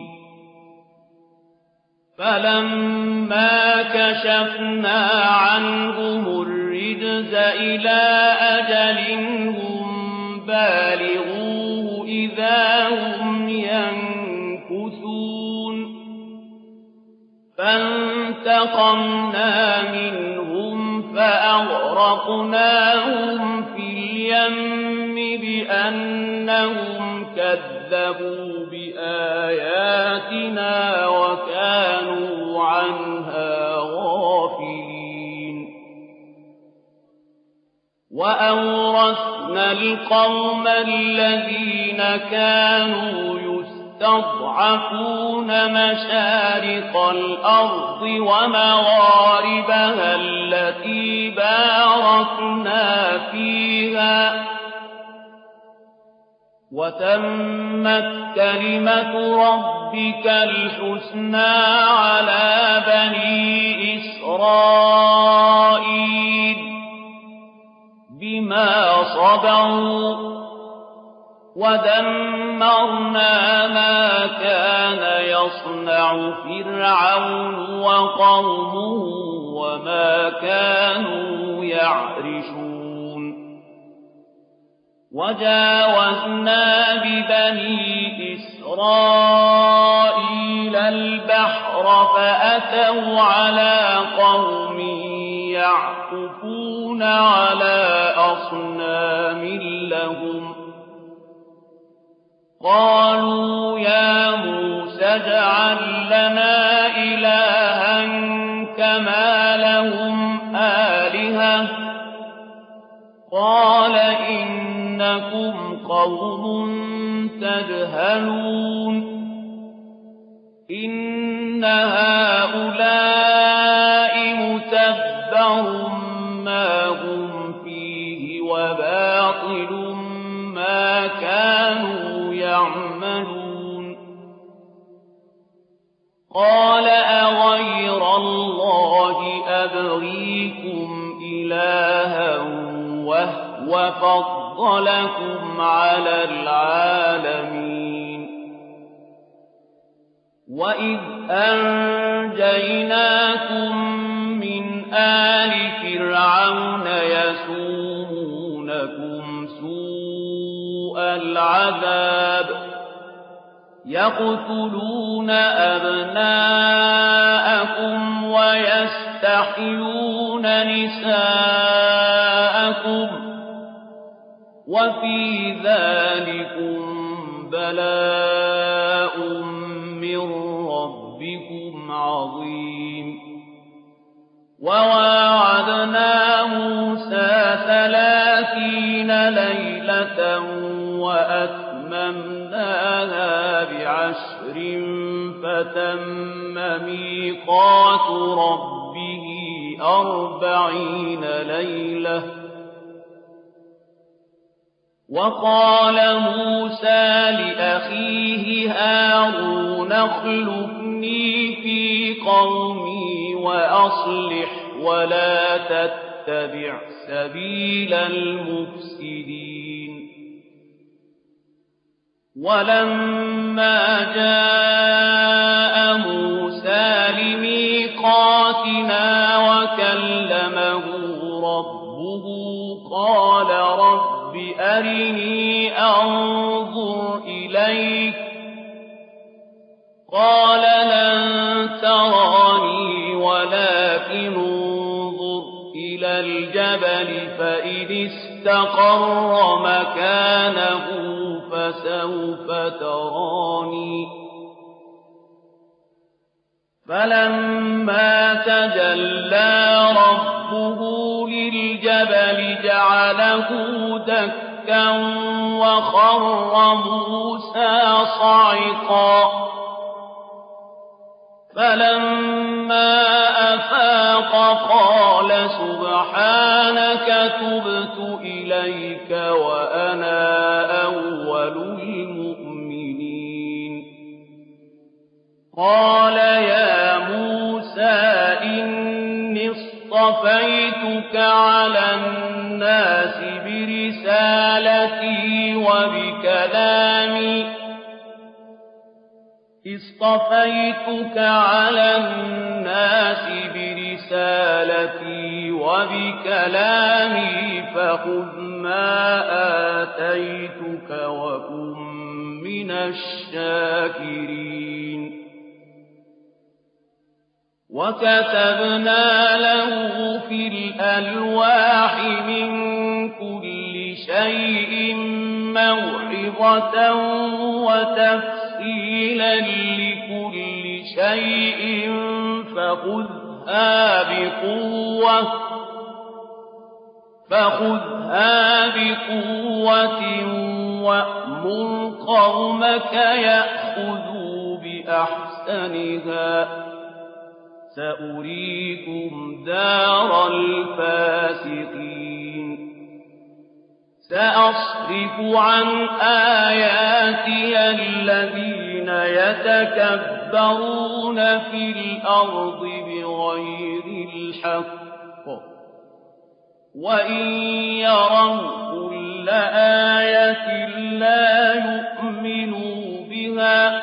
فَلَمَّا كَشَفْنَا عَنْهُمُ الرِّجْزَ إِلَىٰ أَجَلٍ هُم بَالِغُوهُ إِذَا هُمْ يَنكُثُونَ فَانتَقَمْنَا مِنْهُمْ فَأَغْرَقْنَاهُمْ فِي الْيَمِّ بِأَنَّهُمْ كَذَّبُوا بِآيَاتِنَا وَكَانُوا عَنْهَا غَافِلِينَ وَأَوْرَثْنَا الْقَوْمَ الَّذِينَ كَانُوا المستضعفون مشارق الأرض ومغاربها التي باركنا فيها وتمت كلمة ربك الحسنى على بني إسرائيل بما صبروا ودمرنا ما كان يصنع فرعون وقومه وما كانوا يعرشون وجاوزنا ببني إسرائيل البحر فأتوا على قوم يعكفون على أصنام لهم قالوا يا موسى اجعل لنا إلها كما لهم آلهة قال إنكم قوم تجهلون إن هؤلاء متبر ما هم فيه وباطل ما كانوا يعملون قال أغير الله أبغيكم إلها وهو فضلكم على العالمين وإذ أنجيناكم من آل فرعون يسومونكم سوء العذاب يقتلون أبناءكم ويستحيون نساءكم وفي ذلكم بلاء من ربكم عظيم وواعدنا موسى ثلاثين ليلة وأتممناها بعشر فتم ميقات ربه أربعين ليلة وقال موسى لأخيه هارون اخلفني في قومي وأصلح ولا تتبع سبيل المفسدين ولما جاء موسى لميقاتنا وكلمه ربه قال رب أرني أنظر إليك قال لن تراني ولكن انظر إلى الجبل فإن استقر مكانه فسوف تراني فلما تجلى ربه للجبل جعله دكا وخر موسى صعقا فلما أفاق قال سبحانك تبت إليك وأنا أول المؤمنين قال يا موسى إني اصطفيتك على الناس برسالتي وبكلامي اصطفيتك على الناس برسالتي وبكلامي فخذ ما آتيتك وكن من الشاكرين وكتبنا له في الألواح من كل شيء موعظة وتفصيلا لكل شيء فخذها بقوة فخذها بقوة وَأْمُرْ قَوْمَكَ يَأْخُذُوا بِأَحْسَنِهَا ۚ سَأُرِيكُمْ دَارَ الْفَاسِقِينَ سَأَصْرِفُ عَنْ آيَاتِيَ الَّذِينَ يَتَكَبَّرُونَ فِي الْأَرْضِ بِغَيْرِ الْحَقِّ وَإِن يَرَوْا كُلَّ آيَةٍ لَّا يُؤْمِنُوا بِهَا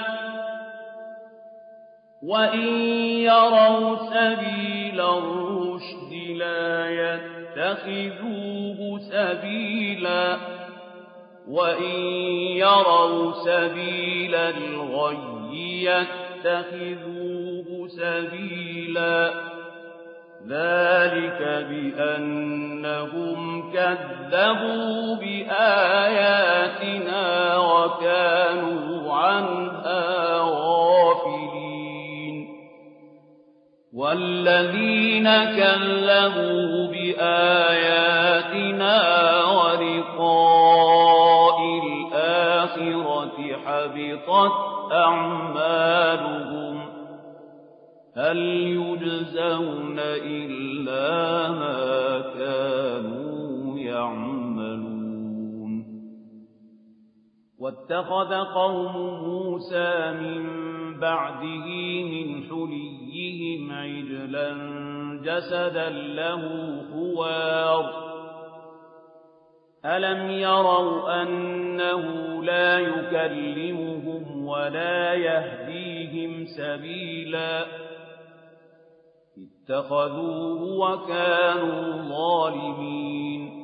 وَإِن يَرَوْا سَبِيلَ الرُّشْدِ لَا يَتَّخِذُوهُ سَبِيلًا وَإِن يَرَوْا سَبِيلَ الْغَيِّ يَتَّخِذُوهُ سَبِيلًا ذَلِكَ بِأَنَّهُمْ كَذَّبُوا بِآيَاتِنَا وَكَانُوا عَنْهَا غَافِلِينَ وَالَّذِينَ كَذَّبُوا بِآيَاتِنَا وَلِقَاءِ الْآخِرَةِ حَبِطَتْ أَعْمَالُهُمْ هَلْ يُجْزَوْنَ إِلَّا مَا كَانُوا يَعْمَلُونَ وَاتَّخَذَ قَوْمُ مُوسَىٰ مِن بَعْدِهِ مِنْ حُلِيِّهِمْ عِجْلًا جَسَدًا لَّهُ خُوَارٌ أَلَمْ يَرَوْا أَنَّهُ لَا يُكَلِّمُهُمْ وَلَا يَهْدِيهِمْ سَبِيلًا اتَّخَذُوهُ وَكَانُوا ظَالِمِينَ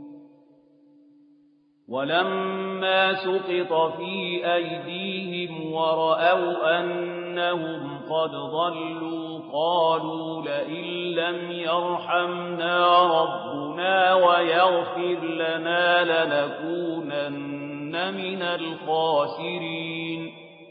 وَلَمَّا سُقِطَ فِي أَيْدِيهِمْ وَرَأَوْا أَنَّهُمْ قَدْ ضَلُّوا قَالُوا لَئِن لَّمْ يَرْحَمْنَا رَبُّنَا وَيَغْفِرْ لَنَا لَنَكُونَنَّ مِنَ الْخَاسِرِينَ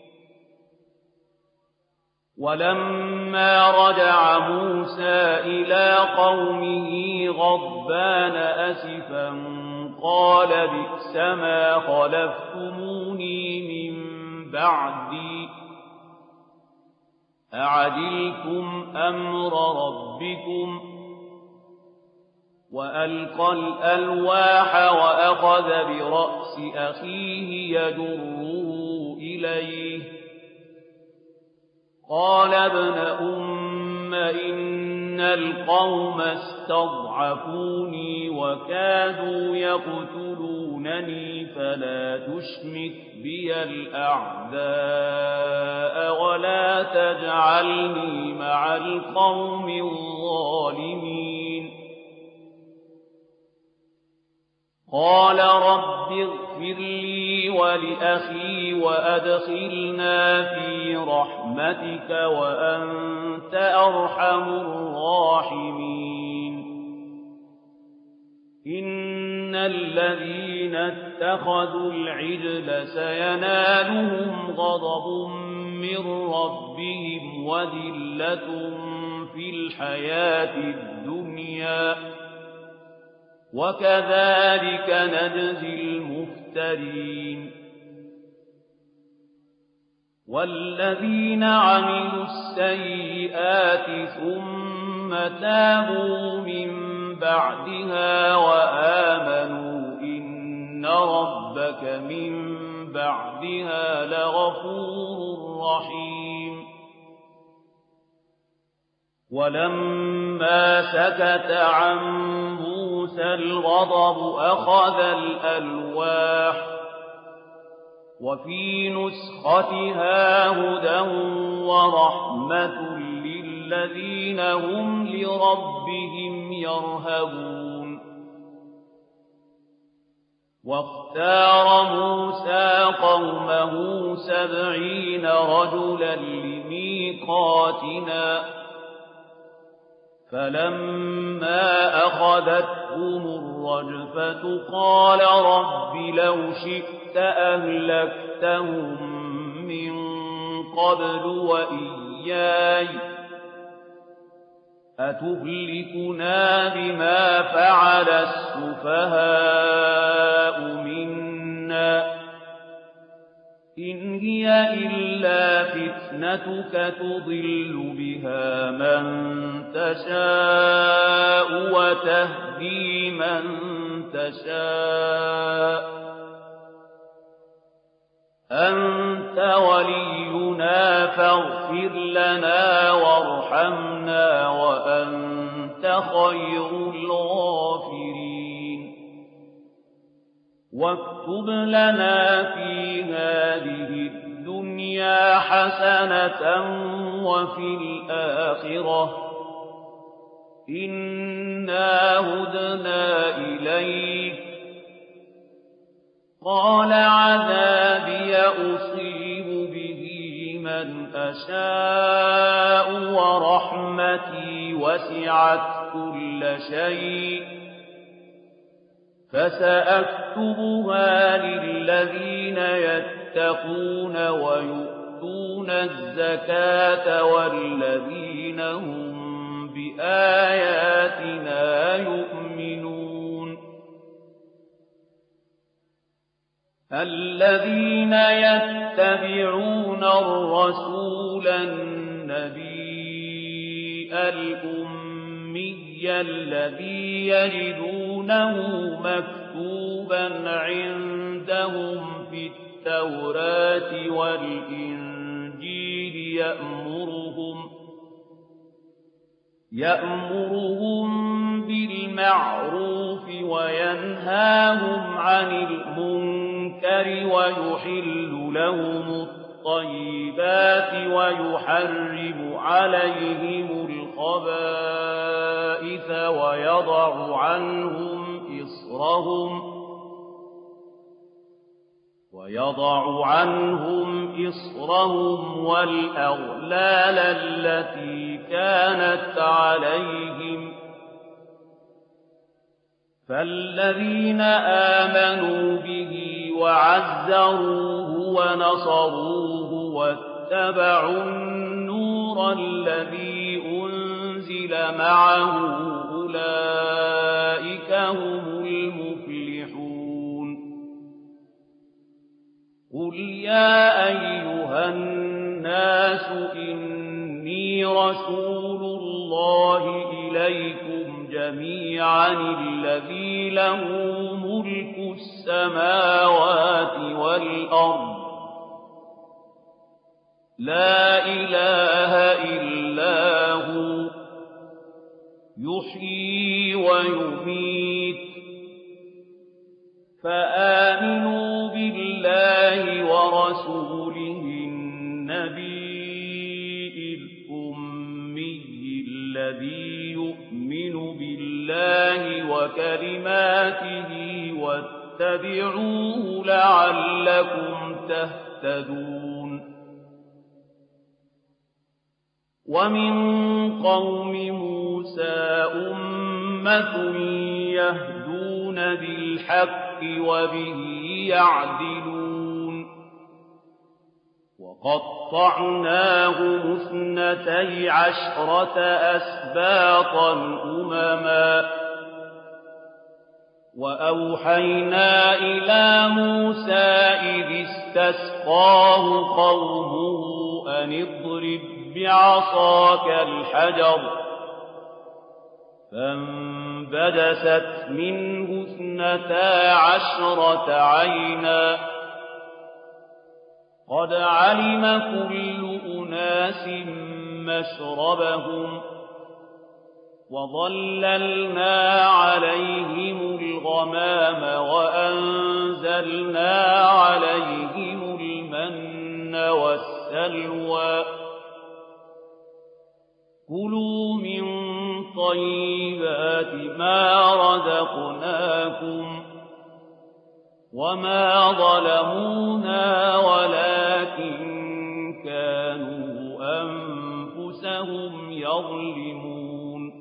وَلَمَّا رَجَعَ مُوسَىٰ إِلَىٰ قَوْمِهِ غَضْبَانَ أَسِفًا قَالَ بِئْسَمَا خَلَفْتُمُونِي مِن بَعْدِي أَعَجِلْتُمْ أَمْرَ رَبِّكُمْ وَأَلْقَى الْأَلْوَاحَ وَأَخَذَ بِرَأْسِ أَخِيهِ يَجُرُّهُ إِلَيْهِ قَالَ ابْنَ أُمَّ إِنَّ الْقَوْمَ اسْتَضْعَفُونِي وَكَادُوا يَقْتُلُونَنِي فَلَا تُشْمِتْ بِيَ الْأَعْدَاءَ وَلَا تَجْعَلْنِي مَعَ الْقَوْمِ الظَّالِمِينَ قَالَ رَبِّ اغْفِرْ لِي وَلِأَخِي وَأَدْخِلْنَا فِي رَحْمَتِكَ وَأَنتَ أَرْحَمُ الرَّاحِمِينَ إِنَّ الَّذِينَ اتَّخَذُوا الْعِجْلَ سَيَنَالُهُمْ غَضَبٌ مِّن رَّبِّهِمْ وَذِلَّةٌ فِي الْحَيَاةِ الدُّنْيَا وَكَذَٰلِكَ نَجْزِي الْمُفْتَرِينَ وَالَّذِينَ عَمِلُوا السَّيِّئَاتِ ثُمَّ تَابُوا مِن بَعْدِهَا وَآمَنُوا إِنَّ رَبَّكَ مِن بَعْدِهَا لَغَفُورٌ رَّحِيمٌ وَلَمَّا سَكَتَ عَن مُّوسَى الْغَضَبُ أَخَذَ الْأَلْوَاحَ وَفِي نُسْخَتِهَا هُدًى وَرَحْمَةٌ لِّلَّذِينَ هُمْ لِرَبِّهِمْ يَرْهَبُونَ وَاخْتَارَ مُوسَىٰ قَوْمَهُ سَبْعِينَ رَجُلًا لِّمِيقَاتِنَا فَلَمَّا أَخَذَتْهُمُ الرَّجْفَةُ قَالَ رَبِّ لَوْ شِئْتَ أَهْلَكْتَهُم مِّن قَبْلُ وَإِيَّايَ أَتُهْلِكُنَا بِمَا فَعَلَ السُّفَهَاءُ مِنَّا هي إلا فتنتك تضل بها من تشاء وتهدي من تشاء أنت ولينا فاغفر لنا وارحمنا وأنت خير الغافرين واكتب لنا في هذه الدنيا حسنة وفي الآخرة إنا هدنا إليك قال عذابي أصيب به من أشاء ورحمتي وسعت كل شيء فسأكتبها للذين يتقون ويؤتون الزكاة والذين هم بآياتنا يؤمنون الذين يتبعون الرسول النبي الأمي الذي يجدونه مكتوبا عندهم في التوراة والإنجيل يأمرهم يأمرهم بالمعروف وينهاهم عن المنكر ويحل لهم الطيبات ويحرم عليهم الخبائث ويضع عنهم إصرهم ويضع عنهم إصرهم والأغلال التي كانت عليهم فالذين آمنوا به وعزروه ونصروه واتبعوا النور الذي أنزل معه أولئك هم المفلحون قل يا أيها الناس إني رسول الله إليكم جميعا الذي له ملك السماوات والأرض لا إله إلا هو يحيي ويميت فآمنوا بالله ورسوله النبي الأمي الذي يؤمن بالله وكلماته واتبعوه لعلكم تهتدون ومن قوم موسى أمة يهدون بالحق وبه يعدلون وقطعناهم اثنتي عشرة أسباطا أمما وأوحينا إلى موسى إذ استسقاه قومه أن اضرب بعصاك الحجر فانبجست منه اثنتا عشرة عينا قد علم كل أناس مشربهم وظللنا عليهم الغمام وأنزلنا عليهم المن والسلوى كلوا من طيبات ما رزقناكم وما ظلمونا ولكن كانوا أنفسهم يظلمون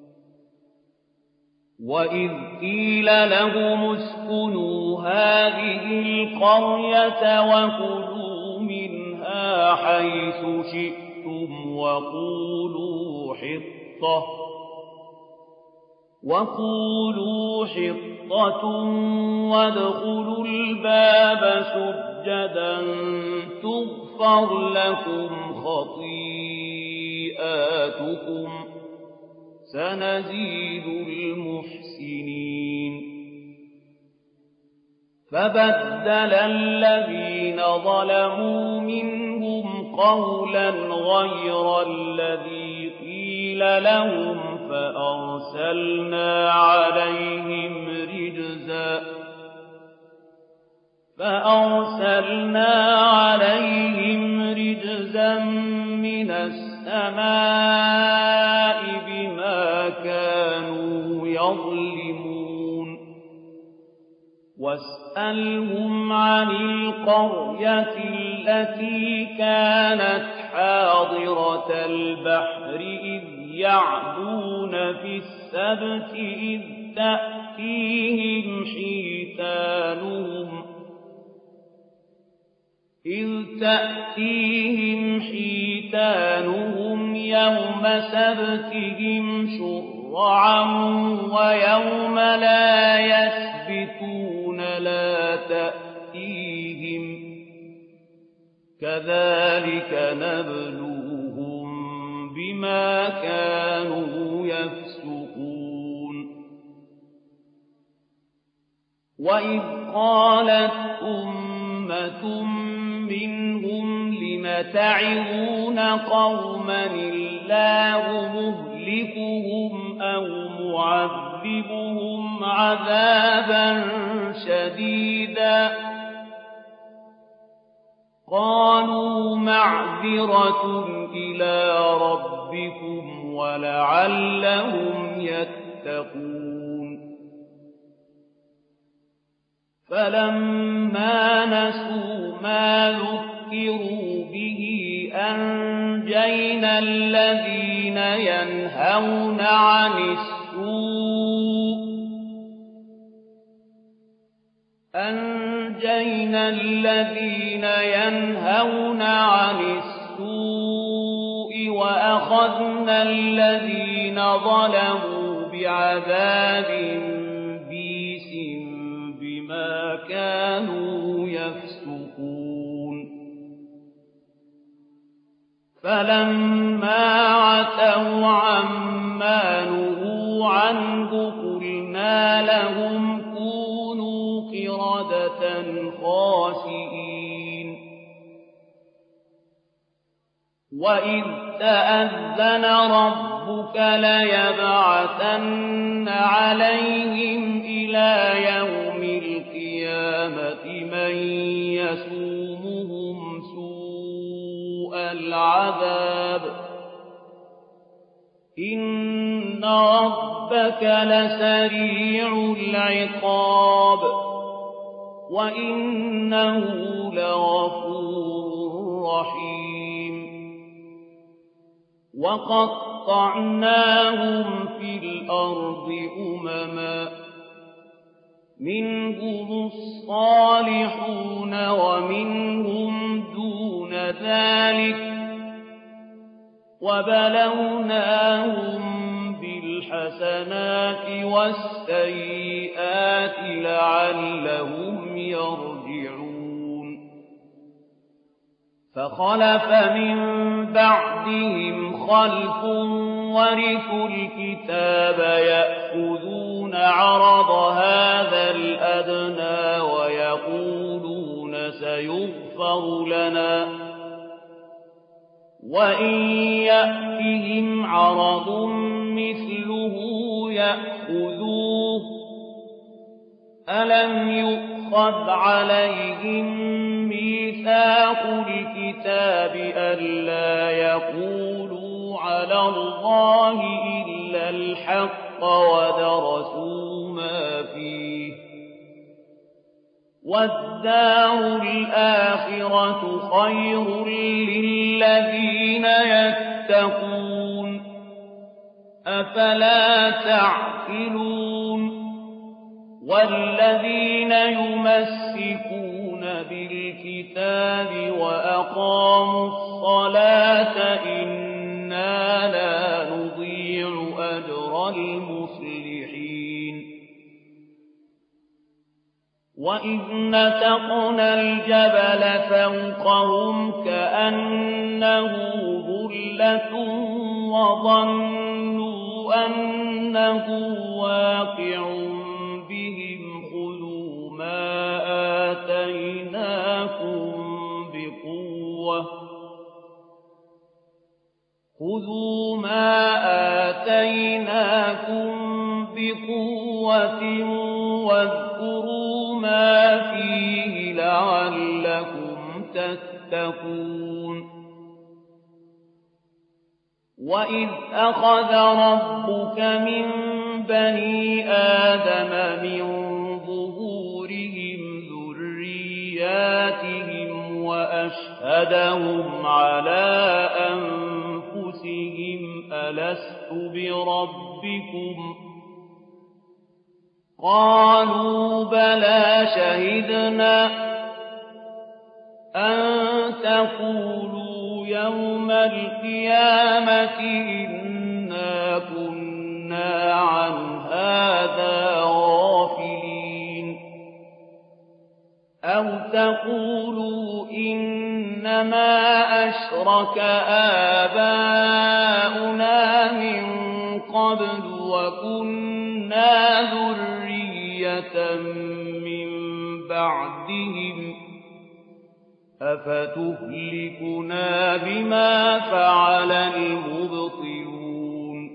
وإذ قيل لهم اسكنوا هذه القرية وكلوا منها حيث شئتم وقولوا حطة وقولوا حطة وادخلوا الباب سجدا تغفر لكم خطيئاتكم سنزيد المحسنين فبدل الذين ظلموا منهم قولا غير الذي قيل لهم فأرسلنا عليهم رجزا فأرسلنا عليهم رجزا من السماء بما كانوا يظلمون واسألهم عن القرية التي كانت حاضرة البحر إذ يعدون في السبت إذ تأتيهم حيتانهم إذ تأتيهم حيتانهم يوم سبتهم شرعا ويوم لا يسبتون لا تأتيهم كذلك نبلوهم بما كانوا يفسقون وإذ قالت أمة منهم لم تعظون قوما الله مهلكهم أو معذبهم عذابا شديدا قالوا معذرة إلى ربكم ولعلهم يتقون فلما نسوا ما ذكروا به أنجينا الذين ينهون عن السوء أنجينا الذين ينهون عن السوء وأخذنا الذين ظلموا بعذاب بئيس بما كانوا يفسقون فلما عتوا عما نهوا عنه قلنا لهم كونوا قردة خاسئين وإذ تأذن ربك ليبعثن عليهم إلى يوم القيامة من يسومهم سوء العذاب إن ربك لسريع العقاب وإنه لغفور رحيم وقطعناهم في الأرض أمما منهم الصالحون ومنهم دون ذلك وبلوناهم بالحسنات والسيئات لعلهم يرجعون فخلف من بعدهم خلف ورثوا الكتاب يأخذون عرض هذا الأدنى ويقولون سيغفر لنا وإن يأتهم عرض مثله يأخذوه ألم يؤخذ عليهم ميثاق الكتاب ألا يقولوا على الله إلا الحق ودرسوا ما فيه والدار الآخرة خير للذين يتقون أفلا تعقلون والذين يمسكون بالكتاب وأقاموا الصلاة إنا لا نضيع أجر المصلحين وَإِذْ نَتَقْنَا الْجَبَلَ فَوْقَهُمْ كَأَنَّهُ ظُلَّةٌ وَظَنُّوا أَنَّهُ واقع بِهِمْ خُذُوا مَا آتَيْنَاكُمْ بِقُوَّةٍ خُذُوا مَا آتَيْنَاكُمْ بِقُوَّةٍ وَاذْكُرُوا مَا فِيهِ لَعَلَّكُمْ تَتَّقُونَ وَإِذْ أَخَذَ رَبُّكَ مِنْ بَنِي آدَمَ مِنْ ظُهُورِهِمْ ذُرِّيَّاتِهِمْ وَأَشْهَدَهُمْ عَلَى أَنفُسِهِمْ أَلَسْتُ بِرَبِّكُمْ ۖ قَالُوا بَلَىٰ شَهِدْنَا أَن تَقُولُوا يَوْمَ الْقِيَامَةِ إِنَّا كُنَّا عَنْ هَٰذَا غَافِلِينَ أَوْ تَقُولُوا إِنَّمَا أَشْرَكَ آبَاؤُنَا مِن قَبْلُ وَكُنَّا ذُرِّيَّةً مِّن بَعْدِهِمْ ۖ أَفَتُهْلِكُنَا بِمَا فَعَلَ الْمُبْطِلُونَ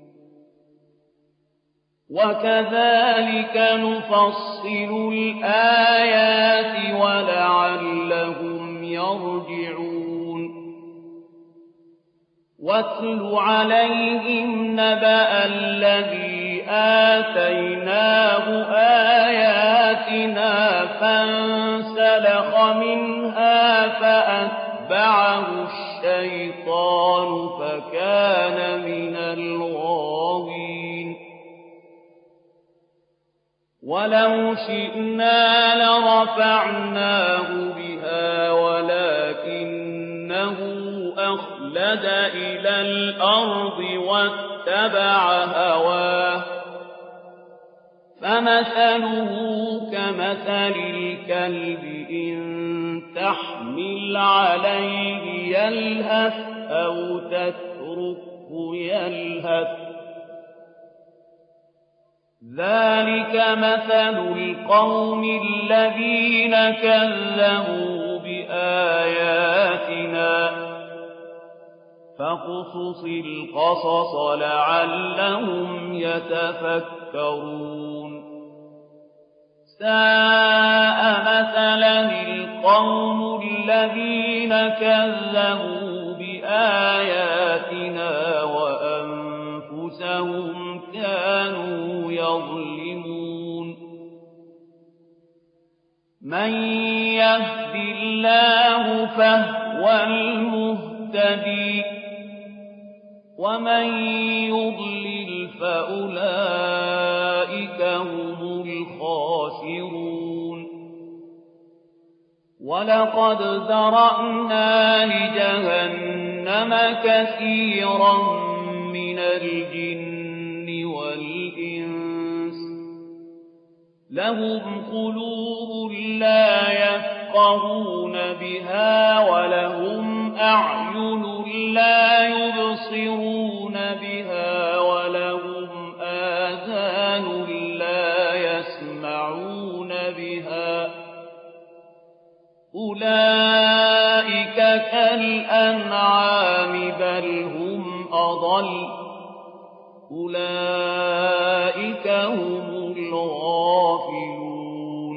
وَكَذَٰلِكَ نُفَصِّلُ الْآيَاتِ وَلَعَلَّهُمْ يَرْجِعُونَ وَاتْلُ عَلَيْهِمْ نَبَأَ الَّذِي آتَيْنَاهُ آيَاتِنَا فَانسَلَخَ مِنْهَا فَأَتْبَعَهُ الشَّيْطَانُ فَكَانَ مِنَ الْغَاوِينَ وَلَوْ شِئْنَا لَرَفَعْنَاهُ بِهَا وَلَٰكِنَّهُ أَخْلَدَ إِلَى الْأَرْضِ وَاتَّبَعَ هَوَاهُ فَمَثَلُهُ كَمَثَلِ الْكَلْبِ إِن تَحْمِلْ عَلَيْهِ يَلْهَثْ أَوْ تَتْرُكْهُ يَلْهَث ۚ ذَٰلِكَ مَثَلُ الْقَوْمِ الَّذِينَ كَذَّبُوا بِآيَاتِنَا ۚ فَاقْصُصِ الْقَصَصَ لَعَلَّهُمْ يَتَفَكَّرُونَ سَاءَ مَثَلًا الْقَوْمُ الَّذِينَ كَذَّبُوا بِآيَاتِنَا وَأَنفُسَهُمْ كَانُوا يَظْلِمُونَ مَن يَهْدِ اللَّهُ فَهُوَ الْمُهْتَدِي ۖ وَمَن يُضْلِلْ فَأُولَٰئِكَ هُمُ الْخَاسِرُونَ وَلَقَدْ ذَرَأْنَا لِجَهَنَّمَ كَثِيرًا مِّنَ الْجِنِّ وَالْإِنسِ لَهُمْ قُلُوبٌ لَّا يَفْقَهُونَ بِهَا وَلَهُمْ أَعْيُنٌ لَّا يُبْصِرُونَ بِهَا وَلَهُمْ آذَانٌ لَّا يَسْمَعُونَ بِهَا ۚ أُولَٰئِكَ كَالْأَنْعَامِ بَلْ هُمْ أَضَلُّ ۚ أُولَٰئِكَ هُمُ الْغَافِلُونَ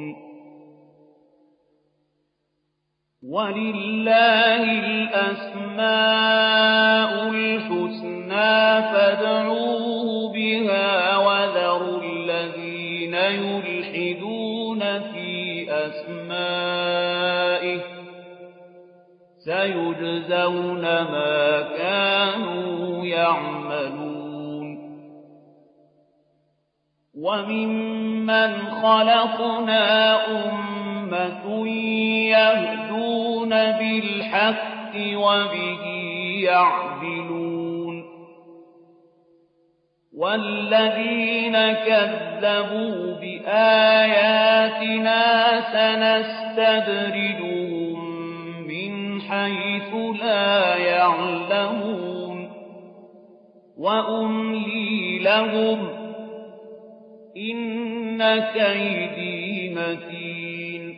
وَلِلَّهِ الْأَسْمَاءُ الْحُسْنَىٰ فَادْعُوهُ بِهَا وَذَرُوا الَّذِينَ يُلْحِدُونَ فِي أَسْمَائِهِ ۚ سَيُجْزَوْنَ مَا كَانُوا يَعْمَلُونَ وَمِمَّنْ خَلَقْنَا أُمَّةٌ يَهْدُونَ بِالْحَقِّ وَبِهِ يَعْدِلُونَ وَالَّذِينَ كَذَّبُوا بِآيَاتِنَا سنستدرجهم من حيث لا يعلمون وأملي لهم إن كيدي متين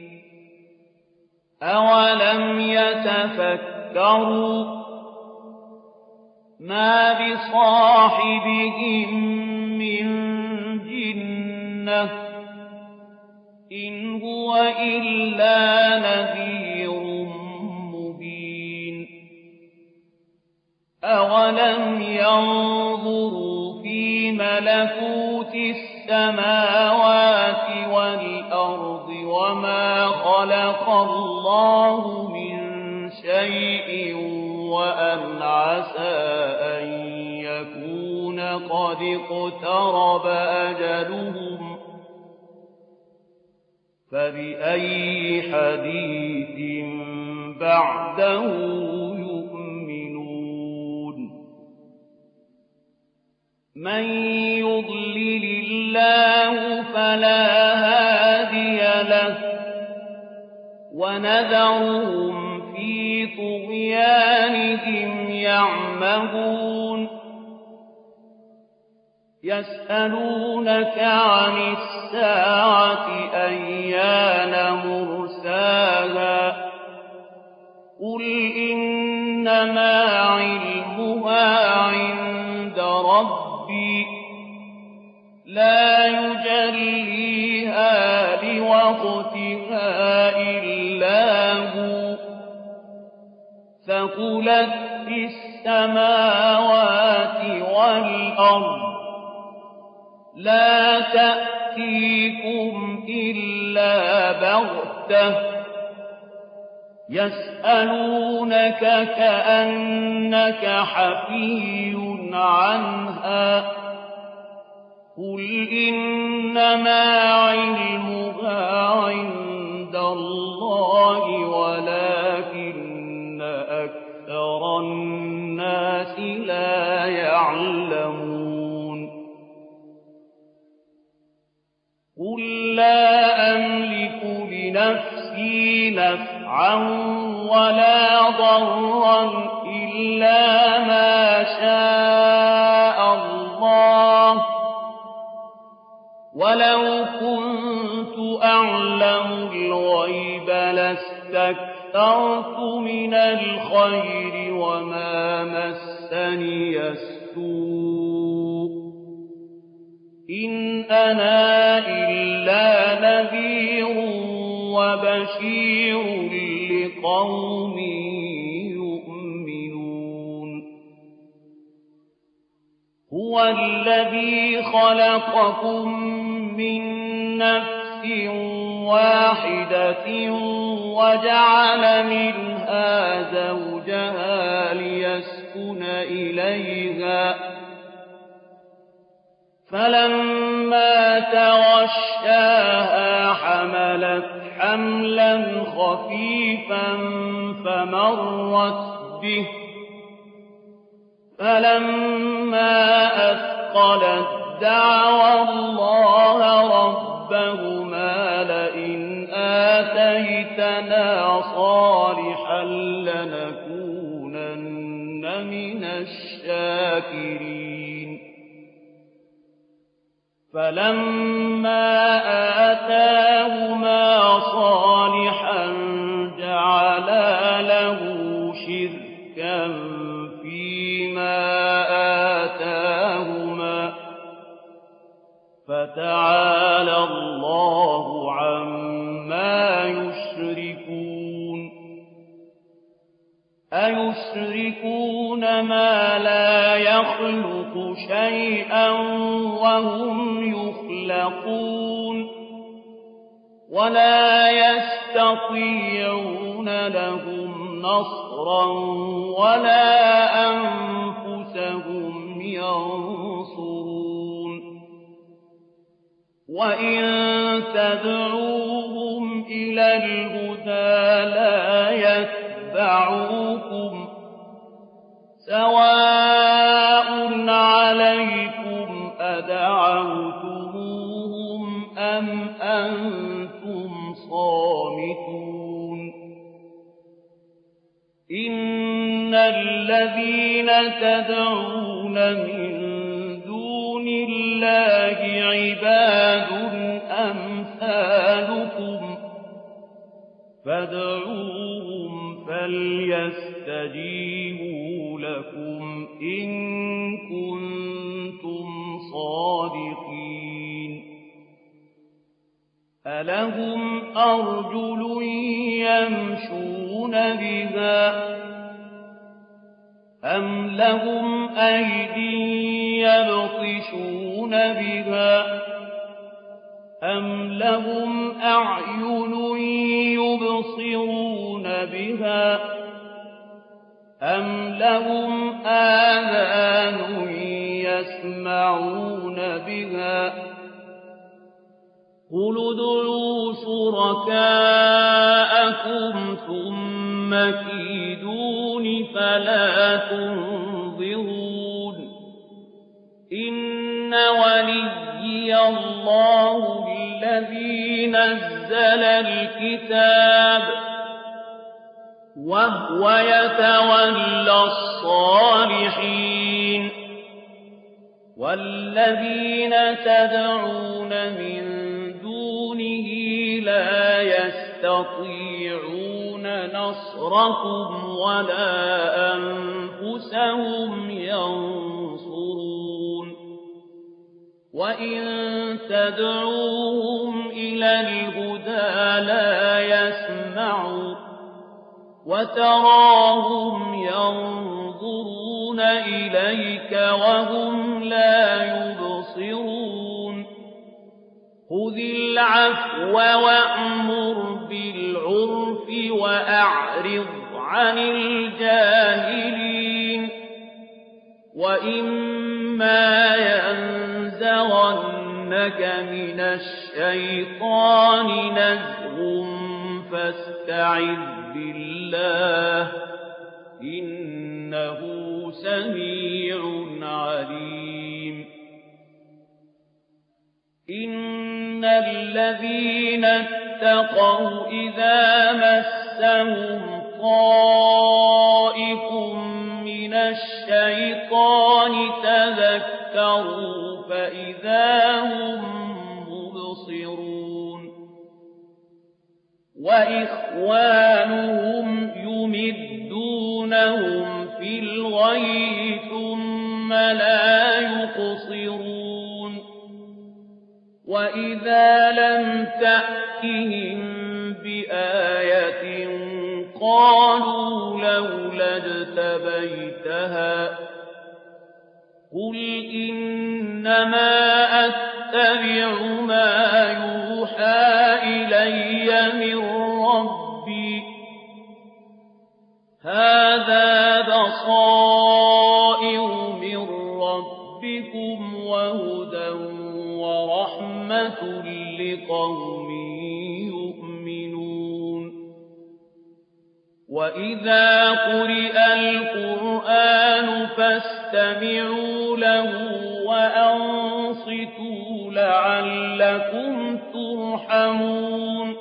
أولم يتفكروا ما بصاحبهم من جنة إن هو إلا نذير مبين أولم ينظروا في ملكوت السماوات والأرض وما خلق الله من شيء وأن عسى أن يكون قد اقترب أجلهم فبأي حديث بعده يؤمنون من يضلل الله فلا هادي له ونذرهم في طغيانهم يعمهون يسألونك عن الساعة أيان مرساها قل إنما علمها عند ربي لا يجليها لوقتها إلا هو ثقلت في السماوات والأرض لا تأتيكم إلا بغتة يسألونك كأنك حفي عنها قل إنما علمها عند الله ولكن أكثر الناس لا يعلمون قل لا أملك لنفسي نفعا ولا ضرا إلا ما شاء الله ولو كنت أعلم الغيب لاستكثرت من الخير وما مسني السوء إن أنا إلا نذير وبشير لقوم يؤمنون هو الذي خلقكم من نفس واحدة وجعل منها زوجها ليسكن إليها فلما تغشاها حملت حملا خفيفا فمرت به فلما أثقلت دعوى الله ربهما لئن آتيتنا صالحا لنكونن من الشاكرين فلما آتاهما صالحا جعلا له شركا فيما آتاهما فتعالى الله عما يشركون أيشركون ما لا يخلق شيئا وهم يخلقون ولا يستطيعون لهم نصرا ولا أنفسهم ينصرون وإن تدعوهم إلى الهدى لا يتبعوكم سواء عليكم أدعوتموهم أم أنتم أنتم صامتون إن الذين تدعون من دون الله عباد أمثالكم فادعوهم فليستجيبوا لكم إن كنتم صادقين ألهم أرجل يمشون بها أم لهم أيدي يبطشون بها أم لهم أعين يبصرون بها أم لهم آذان يسمعون بها قل ادعوا شركاءكم ثم كيدون فلا تنظرون إن وليي الله الذي نزل الكتاب وهو يتولى الصالحين والذين تدعون من دونه لا يستطيعون نصركم ولا أنفسهم ينصرون وإن تدعوهم إلى الهدى لا يسمعوا وتراهم ينظرون إليك وهم لا يبصرون خذ العفو وأمر بالعرف وأعرض عن الجاهلين وإما ينزغنك من الشيطان نزغ فاستعذ بالله إنه سميع عليم إن الذين اتقوا إذا مسهم طائف من الشيطان تذكروا فإذا هم مبصرون وإخوانهم يمدونهم في الغي ثم لا يقصرون وإذا لم تأتهم بآية قالوا لولا اجتبيتها قل إنما أتبع ما يوحى إلي من ربي هذا بصائر من ربكم وهدى ورحمة لقوم يؤمنون وإذا قرئ القرآن فاستمعوا له وأنصتوا لعلكم ترحمون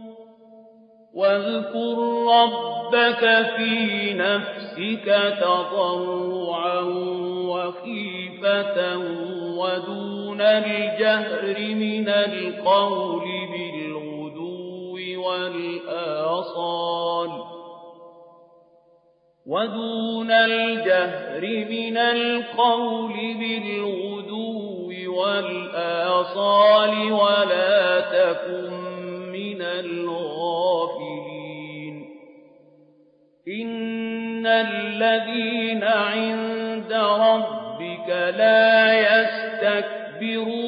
واذكر ربك في نفسك تضرعا وخيفة ودون الجهر من القول بالغدو والآصال ودون الجهر من القول بالغدو والآصال ولا تكن من الغافلين إن الذين عند ربك لا يستكبرون